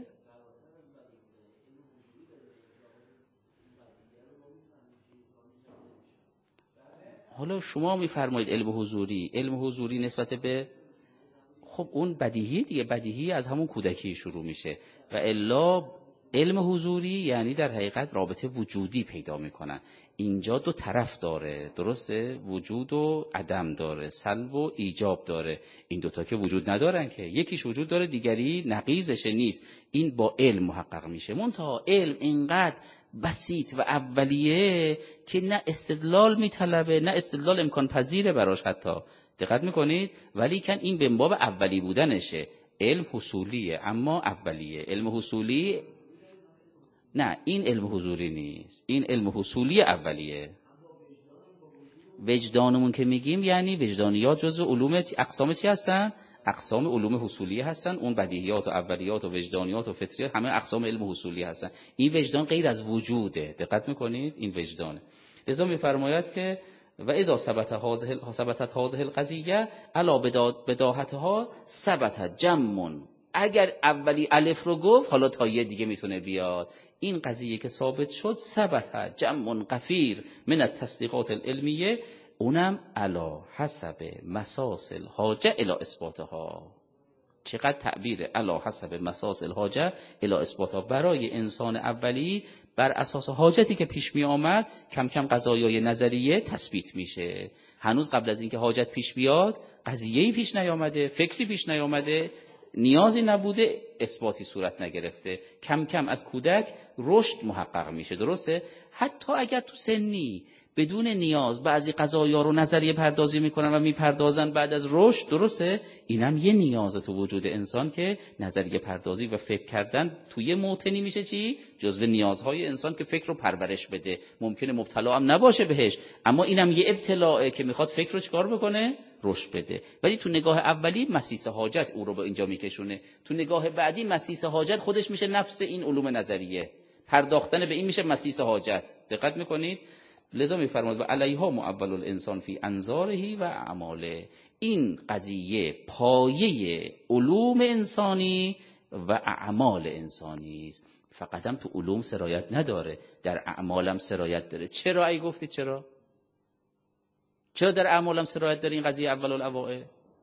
حالا شما میفرمایید علم حضوری، علم حضوری نسبت به خب اون بدیهی دیگه، بدیهی از همون کودکی شروع میشه و الا علم حضوری یعنی در حقیقت رابطه وجودی پیدا میکنن. اینجا دو طرف داره، درسته؟ وجود و عدم داره، سلب و ایجاب داره. این دوتا که وجود ندارن که، یکیش وجود داره دیگری نقیضش نیست. این با علم محقق میشه. منتها علم اینقدر بسیط و اولیه که نه استدلال میطلبه، نه استدلال امکان پذیره براش حتی. دقت میکنید؟ ولی کن این به باب اولی بودنشه. علم حصولیه اما اولیه. علم حصولی نه، این علم حضوری نیست، این علم حصولی اولیه. وجدانمون که میگیم یعنی وجدانیات جزو علوم اقسام چی هستن؟ اقسام علوم حصولی هستن. اون بدیهیات و اولیات و وجدانیات و فطریات همه اقسام علم حصولی هستن. این وجدان غیر از وجوده. دقت میکنید؟ این وجدانه. لذا میفرماید که و اذا ثبتت هذه القضیه علی بداهتها ثبت جمع. اگر اولی الف رو گفت، حالا تایه دیگه میتونه بیاد. این قضیه که ثابت شد، ثبت جمع غفیر من التصدیقات العلمیه، اونم علی حسب مساس الحاجه الی اثباتها. چقدر تعبیر علی حسب مساس الحاجه الی اثباتها. برای انسان اولی بر اساس حاجتی که پیش می آمد کم کم قضایای نظریه تثبیت میشه. هنوز قبل از اینکه حاجت پیش بیاد قضیه‌ای پیش نیامده، فکری پیش نیامده، نیازی نبوده، اثباتی صورت نگرفته. کم کم از کودک رشد محقق میشه. درسته؟ حتی اگر تو سنی بدون نیاز بعضی قضایا رو نظریه پردازی میکنن و میپردازن بعد از رشد، درسته؟ اینم یه نیاز تو وجود انسان که نظریه پردازی و فکر کردن توی موطنی میشه چی؟ جزو نیازهای انسان که فکر رو پرورش بده. ممکنه مبتلا هم نباشه بهش، اما اینم یه ابتلاعه که میخواد فکر رو چیکار بکنه؟ رشد بده. ولی تو نگاه اولی مسیس حاجت او رو به اینجا میکشونه. تو نگاه بعدی مسیس حاجت خودش میشه نفس این علوم نظریه. پرداختن به این میشه مسیس حاجت. دقت میکنید؟ لذا میفرماید و علیها معول الانسان فی انظاره و اعماله. این قضیه پایه علوم انسانی و اعمال انسانی است. فقط هم تو علوم سرایت نداره، در اعمالم سرایت داره. چرا ای گفتید چرا؟ چرا در اعمالم سرایت داره این قضیه اول الاوائل؟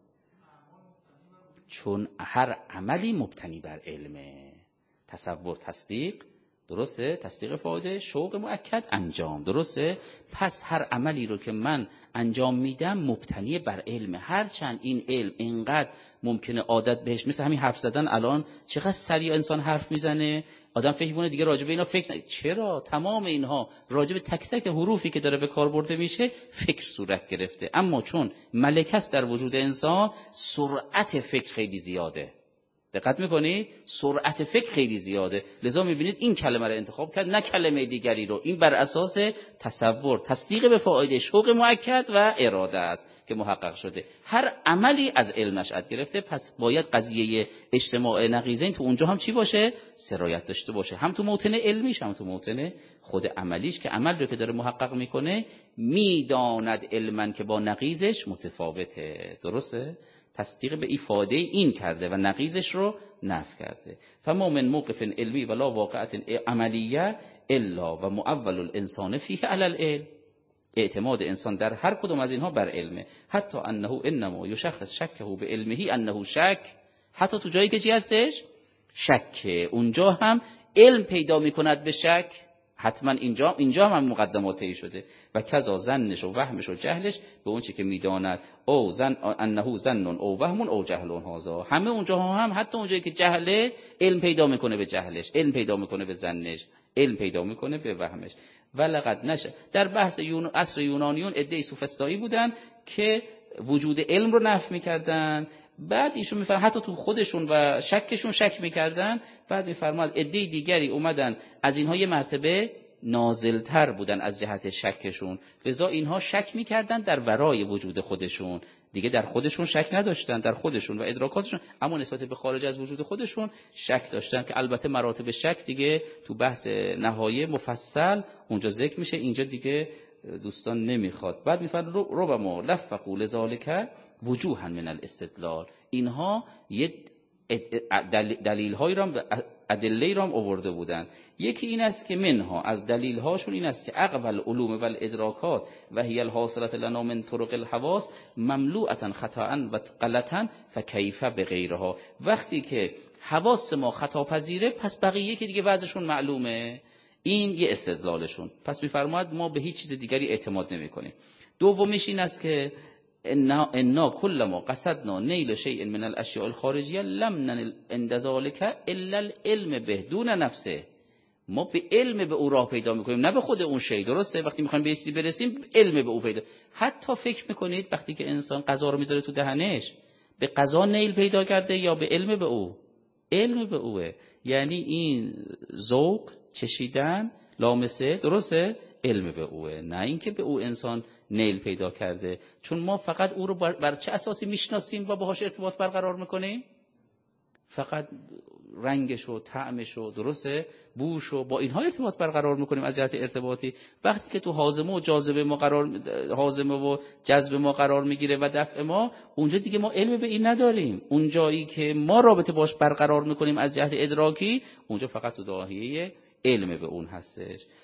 چون هر عملی مبتنی بر علمه. تصور، تصدیق، درسته؟ تصدیق فاعل، شوق مؤکد، انجام. درسته؟ پس هر عملی رو که من انجام میدم مبتنی بر علم. هرچند این علم اینقدر ممکنه عادت بهش، مثل همین حرف زدن الان چقدر سریع انسان حرف میزنه، آدم فکر میکنه دیگه راجع به اینا فکر چرا؟ تمام اینها راجع به تک تک حروفی که داره به کار برده میشه فکر صورت گرفته. اما چون ملکه است در وجود انسان، سرعت فکر خیلی زیاده. دقت میکنید؟ سرعت فکر خیلی زیاده. لذا میبینید این کلمه رو انتخاب کرد نه کلمه دیگری رو. این بر اساس تصور، تصدیق به فاعل، شوق مؤکد و اراده است که محقق شده. هر عملی از علم نشأت گرفته، پس باید قضیه اجتماع نقیضین تو اونجا هم چی باشه؟ سرایت داشته باشه. هم تو موطن علمیش، هم تو موطن خود عملیش، که عمل رو که داره محقق میکنه میداند علما که با نقیضش متفاوته. درسته؟ تصدیق به افاده این کرده و نقیضش رو نفی کرده. فما من موقف علمی ولا واقعت عملیه الا و معول الانسان فیه علی العلم. اعتماد انسان در هر کدوم از اینها بر علمه. حتی انه انما یشخص شکه به علمه انه شک. حتی تو جایی که چی هستش؟ شک. اونجا هم علم پیدا میکند به شک. حتما اینجا هم مقدماتی شده. و کذا ظنش و وهمش و جهلش به اون چی که میداند او زن انه ظن او وهم او جهل هذا. همه اونجا هم حتی اونجایی که جهله، علم پیدا میکنه به جهلش، علم پیدا میکنه به ظنش، علم پیدا میکنه به وهمش. ولقد نشه در بحث عصر یونانیون عده‌ای سوفسطایی بودن که وجود علم رو نفی میکردن. بعد ایشون میفرماد حتی تو خودشون و شکشون شک میکردن. بعد میفرماد عده دیگری اومدن از اینها یه مرتبه نازلتر بودن از جهت شکشون، لذا اینها شک میکردن در ورای وجود خودشون، دیگه در خودشون شک نداشتن، در خودشون و ادراکاتشون، اما نسبت به خارج از وجود خودشون شک داشتن، که البته مراتب شک دیگه تو بحث نهایی مفصل اونجا ذکر میشه، اینجا دیگه دوستان نمیخواد. بعد میفرماد ربما لفقوا لذالک وجوها من الاستدلال. اینها یه دلیل هایی را ادله را آورده بودند. یکی این است که منها از دلیل هاشون این است که اقبل علوم و الادراکات و هی الحاصلة لنا من طرق الحواس مملوءة خطأ و غلطا فکیف بغیرها. وقتی که حواس ما خطا پذیره، پس بقیه که دیگه وضعشون معلومه. این یه استدلالشون. پس میفرماید ما به هیچ چیز دیگری اعتماد نمی‌کنیم. دومیش این است که انا کل ما قصدنا نیل شیء من الاشیاء الخارجیه لم ننل عند ذلك الا العلم به دون نفسه. ما به علم به او راه پیدا میکنیم، نه به خود اون شی. درسته؟ وقتی میخوایم به چیزی برسیم علم به او پیدا. حتی فکر میکنید وقتی که انسان غذا رو میذاره تو دهنش، به غذا نیل پیدا کرده یا به علم به او؟ علم به اوه. یعنی این ذوق چشیدن لامسه، درسته؟ علم به اوه، نه اینکه به او انسان نیل پیدا کرده. چون ما فقط او رو بر چه اساسی میشناسیم و باهاش ارتباط برقرار میکنیم؟ فقط رنگش و طعمش و درسته بوش و با اینها ارتباط برقرار میکنیم از جهت ارتباطی. وقتی که تو حازمه و جاذبه ما حازمه و جذب ما قرار میگیره و دفع ما، اونجا دیگه ما علم به این نداریم. اون جایی که ما رابطه باش برقرار میکنیم از جهت ادراکی، اونجا فقط تو داهیه علم به اون هستش.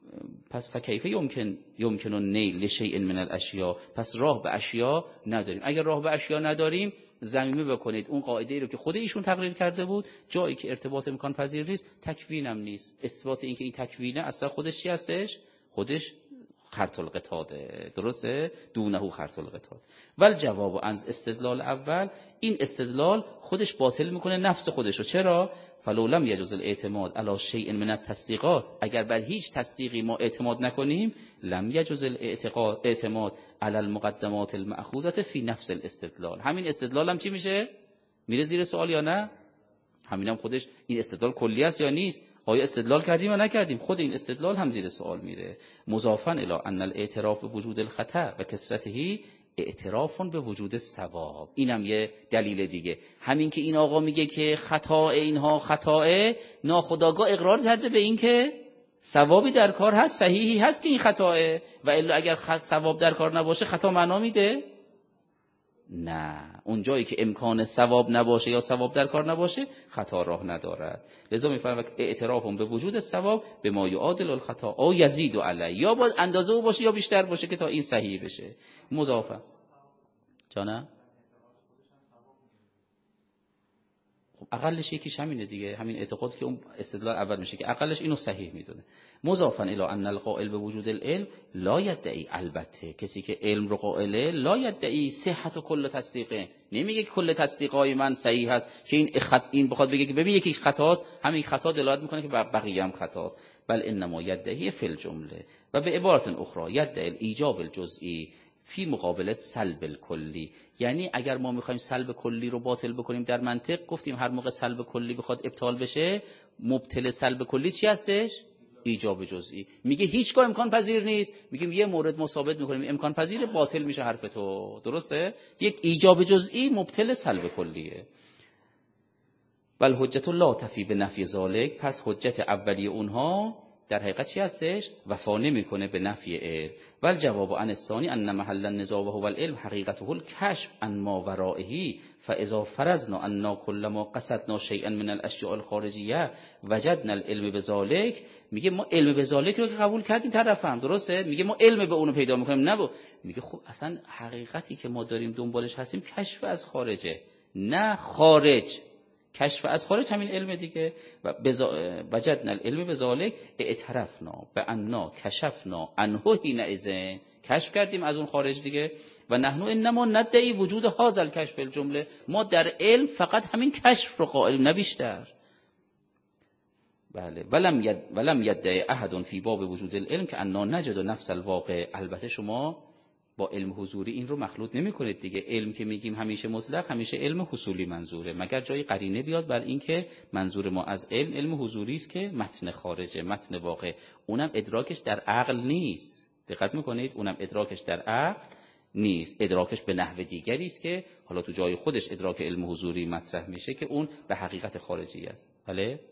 پس فکیف یمکن النیل لشیء من الاشیاء، پس راه به اشیا نداریم. اگر راه به اشیا نداریم ضمیمه بکنید اون قاعده ای رو که خود ایشون تقریر کرده بود، جایی که ارتباط امکان پذیر نیست تکوین هم نیست. اثبات این که این تکوینه اصلا خودش چی هستش؟ خودش خرط القطاده، درسته؟ دونه خرط القطاد. ول جواب از استدلال اول، این استدلال خودش باطل میکنه نفس خودش رو. چرا؟ فلو لم یجوز الاعتماد علی شیء من التصدیقات، اگر بر هیچ تصدیقی ما اعتماد نکنیم لم یجوز الاعتماد علی المقدمات المأخوذه فی نفس الاستدلال. همین استدلال هم چی میشه؟ میره زیر سوال یا نه؟ همین هم خودش این استدلال کلی است یا نیست؟ آیا استدلال کردیم یا نکردیم؟ خود این استدلال هم زیر سوال میره. مضافا الی ان الاعتراف به وجود الخطا و کثرته اعتراف به وجود ثواب. اینم یه دلیل دیگه. همین که این آقا میگه که خطا اینها خطاه، ناخودآگاه اقرار کرده به این که ثوابی در کار هست، صحیحی هست که این خطاه، و الا اگر ثواب در کار نباشه خطا معنا میده؟ نه، اون جایی که امکان ثواب نباشه یا ثواب در کار نباشه خطا راه ندارد. لذا میفرماید اعترافم به وجود ثواب به ما یعادل الخطا او یزید علی، یا با اندازه او باشه یا بیشتر باشه که تا این صحیح بشه. مضافه جانم خب اقلش یکیش همینه دیگه، همین اعتقاد که اون استدلال اول میشه که اقلش اینو صحیح میدونه. مضافا الی ان القائل به وجود العلم لا یدعی، البته کسی که علم رو قائله لا یدعی صحت و کل تصدیقه، نمیگه که کل تصدیقای من صحیح هست که این بخواد بگه که ببین یکیش خطاست همین خطا دلالت میکنه که بقیه هم خطاست. بل انما یدعی فی الجمله، و به عبارت اخرى یدعی ایجاب الجزئی فی مقابل سلب الکلی. یعنی اگر ما میخوایم سلب کلی رو باطل بکنیم در منطق، گفتیم هر موقع سلب کلی بخواد ابطال بشه مبطل سلب کلی چی هستش؟ ایجاب جزئی. میگه هیچگاه امکان پذیر نیست، میگیم یه مورد ما ثابت میکنیم امکان پذیر، باطل میشه حرف تو، درسته؟ یک ایجاب جزئی مبطل سلب کلیه. بل حجت لا تفی به نفی ذالک، پس حجت اولی اونها در حقیقت چی هستش؟ وفا نمیکنه به نفی علم. ول جواب عن الثانی ان محل النزاع هو العلم حقیقته الکشف عن ما ورائه، فاذا فرضنا ان كل ما قصدنا شيئا من الاشیاء الخارجیه وجدنا العلم بذلك، میگه ما علم بذلك رو که قبول کردیم طرفم، درسته؟ میگه ما علم به اونو پیدا میکنیم، نه میگه خب اصلا حقیقتی که ما داریم دنبالش هستیم کشف از خارجه، نه خارج. کشف از خارج همین علم دیگه. و وجدنا العلم بذلك اعترفنا بأننا کشفنا عنه حینئذ، کشف کردیم از اون خارج دیگه. و نحن انما ندعی وجود هذا الکشف الجمله، ما در علم فقط همین کشف رو قائلیم نه بیشتر. بله. ولم یدعی احد فی باب وجود العلم که انا نجد نفس الواقع. البته شما با علم حضوری این رو مخلوط نمی کنید دیگه. علم که میگیم همیشه مطلق، همیشه علم حصولی منظوره، مگر جای قرینه بیاد بر این که منظور ما از علم حضوری است که متن خارجه، متن واقع. اونم ادراکش در عقل نیست، دقت میکنید؟ اونم ادراکش در عقل نیست، ادراکش به نحو دیگری است که حالا تو جای خودش ادراک علم حضوری مطرح میشه که اون به حقیقت خارجی است. بله،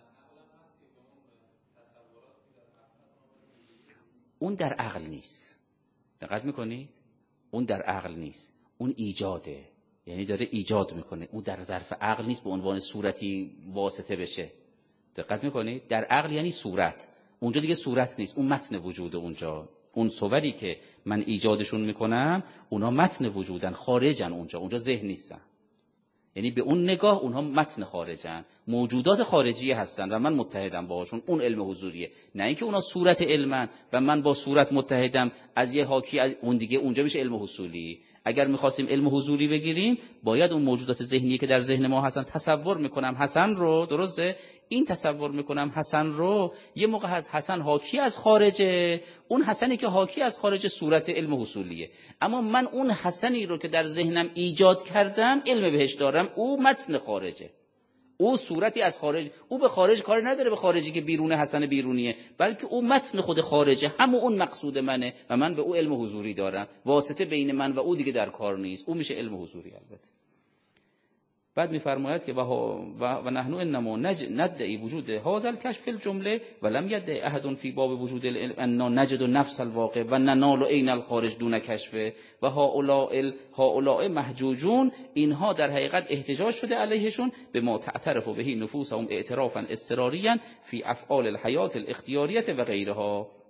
اون در عقل نیست، دقت میکنی؟ اون در عقل نیست، اون ایجاده، یعنی داره ایجاد میکنه، اون در ظرف عقل نیست به عنوان صورتی واسطه بشه. دقت میکنی؟ در عقل یعنی صورت، اونجا دیگه صورت نیست، اون متن وجود. اونجا اون صوری که من ایجادشون میکنم اونا متن وجودن، خارجن، اونجا ذهن نیستن. یعنی به اون نگاه اونها متن خارجن، موجودات خارجی هستن و من متحدم باهاشون، اون علم حضوریه. نه اینکه اونا صورت علمن و من با صورت متحدم، از یه حاکی از اون دیگه، اونجا میشه علم حصولی. اگر میخواستیم علم حضوری بگیریم باید اون موجودات ذهنی که در ذهن ما هستن، تصور میکنم حسن رو، درسته؟ این تصور میکنم حسن رو، یه موقع هست حسن حاکی از خارجه، اون حسنی که حاکی از خارج صورت علم حصولیه. اما من اون حسنی رو که در ذهنم ایجاد کردم علم بهش دارم، او متن خارجه، او صورتی از خارج، او به خارج کار نداره، به خارجی که بیرون حسن بیرونیه، بلکه او متن خود خارجه، همون اون مقصود منه و من به او علم حضوری دارم، واسطه بین من و او دیگه در کار نیست، او میشه علم حضوری. البته بعد میفرماید که و نحن انما ندعی وجود هذا الکشف الجمله ولم یدعی احد فی باب وجود العلم ان نجد نفس الواقع و ننال عین الخارج دون کشف و هؤلاء محجوجون، اینها در حقیقت احتجاج شده علیهشون به ما تعترف بهی نفوسهم اعترافا اضطراریا فی افعال الحیات الاختیاریه و غیرها.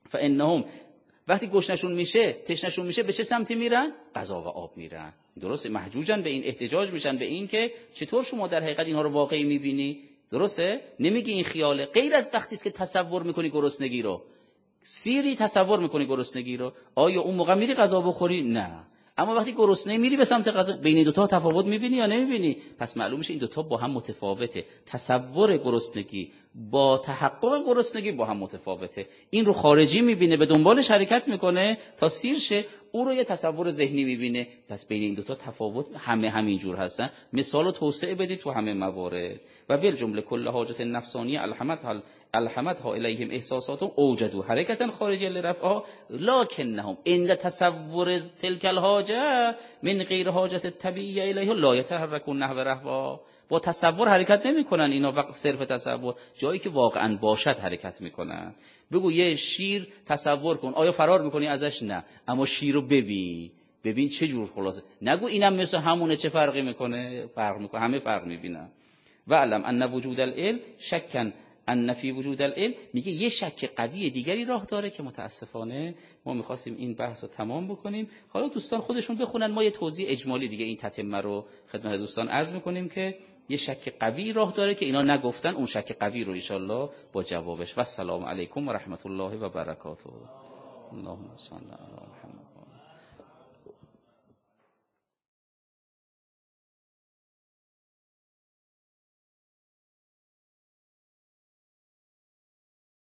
فانهم وقتی گشنشون میشه تشنشون میشه به چه سمتی میرن؟ غذا و آب میرن. درسته؟ محجوجن به این، احتجاج میشن به این که چطور شما در حقیقت اینها رو واقعی میبینی؟ درسته؟ نمیگی این خیاله. غیر از وقتی است که تصور میکنی گرسنگی رو، سیری تصور میکنی گرسنگی رو، آیا اون موقع میری غذا بخوری؟ نه. اما وقتی گرسنه میری به سمت غذا، بین دو تا تفاوت میبینی یا نمیبینی؟ پس معلوم میشه این دو تا با هم متفاوته. تصور گرسنگی با تحقق گرسنگی با هم متفاوته. این رو خارجی میبینه، به دنبالش حرکت میکنه تا سیر شه، او رو یه تصور ذهنی میبینه. پس بین این دو تا تفاوت همین جور هستن. مثال و توسعه بدید تو همه موارد. و بالجمله کل حاجت نفسانی الحمتها الیهم احساساتهم اوجدوا حرکتا خارجی لرفعها لکنهم عند تصور تلك الحاجه من غیر حاجت طبیعی الیها لا یتحرکون نحو رهوا. با تصور حرکت نمیکنن اینا، وقت صرف تصور، جایی که واقعا باشد حرکت میکنن. بگو یه شیر تصور کن، آیا فرار میکنی ازش؟ نه. اما شیر رو ببین چه جور خلاصه. نگو اینم مثل همونه، چه فرقی میکنه؟ فرق میکنه، همه فرق میبینن. و علم ان وجود العلم شکن ان فی وجود العلم، میگه یه شک قوی دیگری راه داره که متاسفانه ما میخواستیم این بحث رو تمام بکنیم. حالا دوستان خودشون بخونن، ما یه توضیح اجمالی دیگه این تتمه رو خدمت دوستان عرض میکنیم که یه شک قوی راه داره که اینا نگفتن، اون شک قوی رو ان شاءالله با جوابش. و السلام علیکم و رحمت الله و برکاته. اللهم صل علی محمد.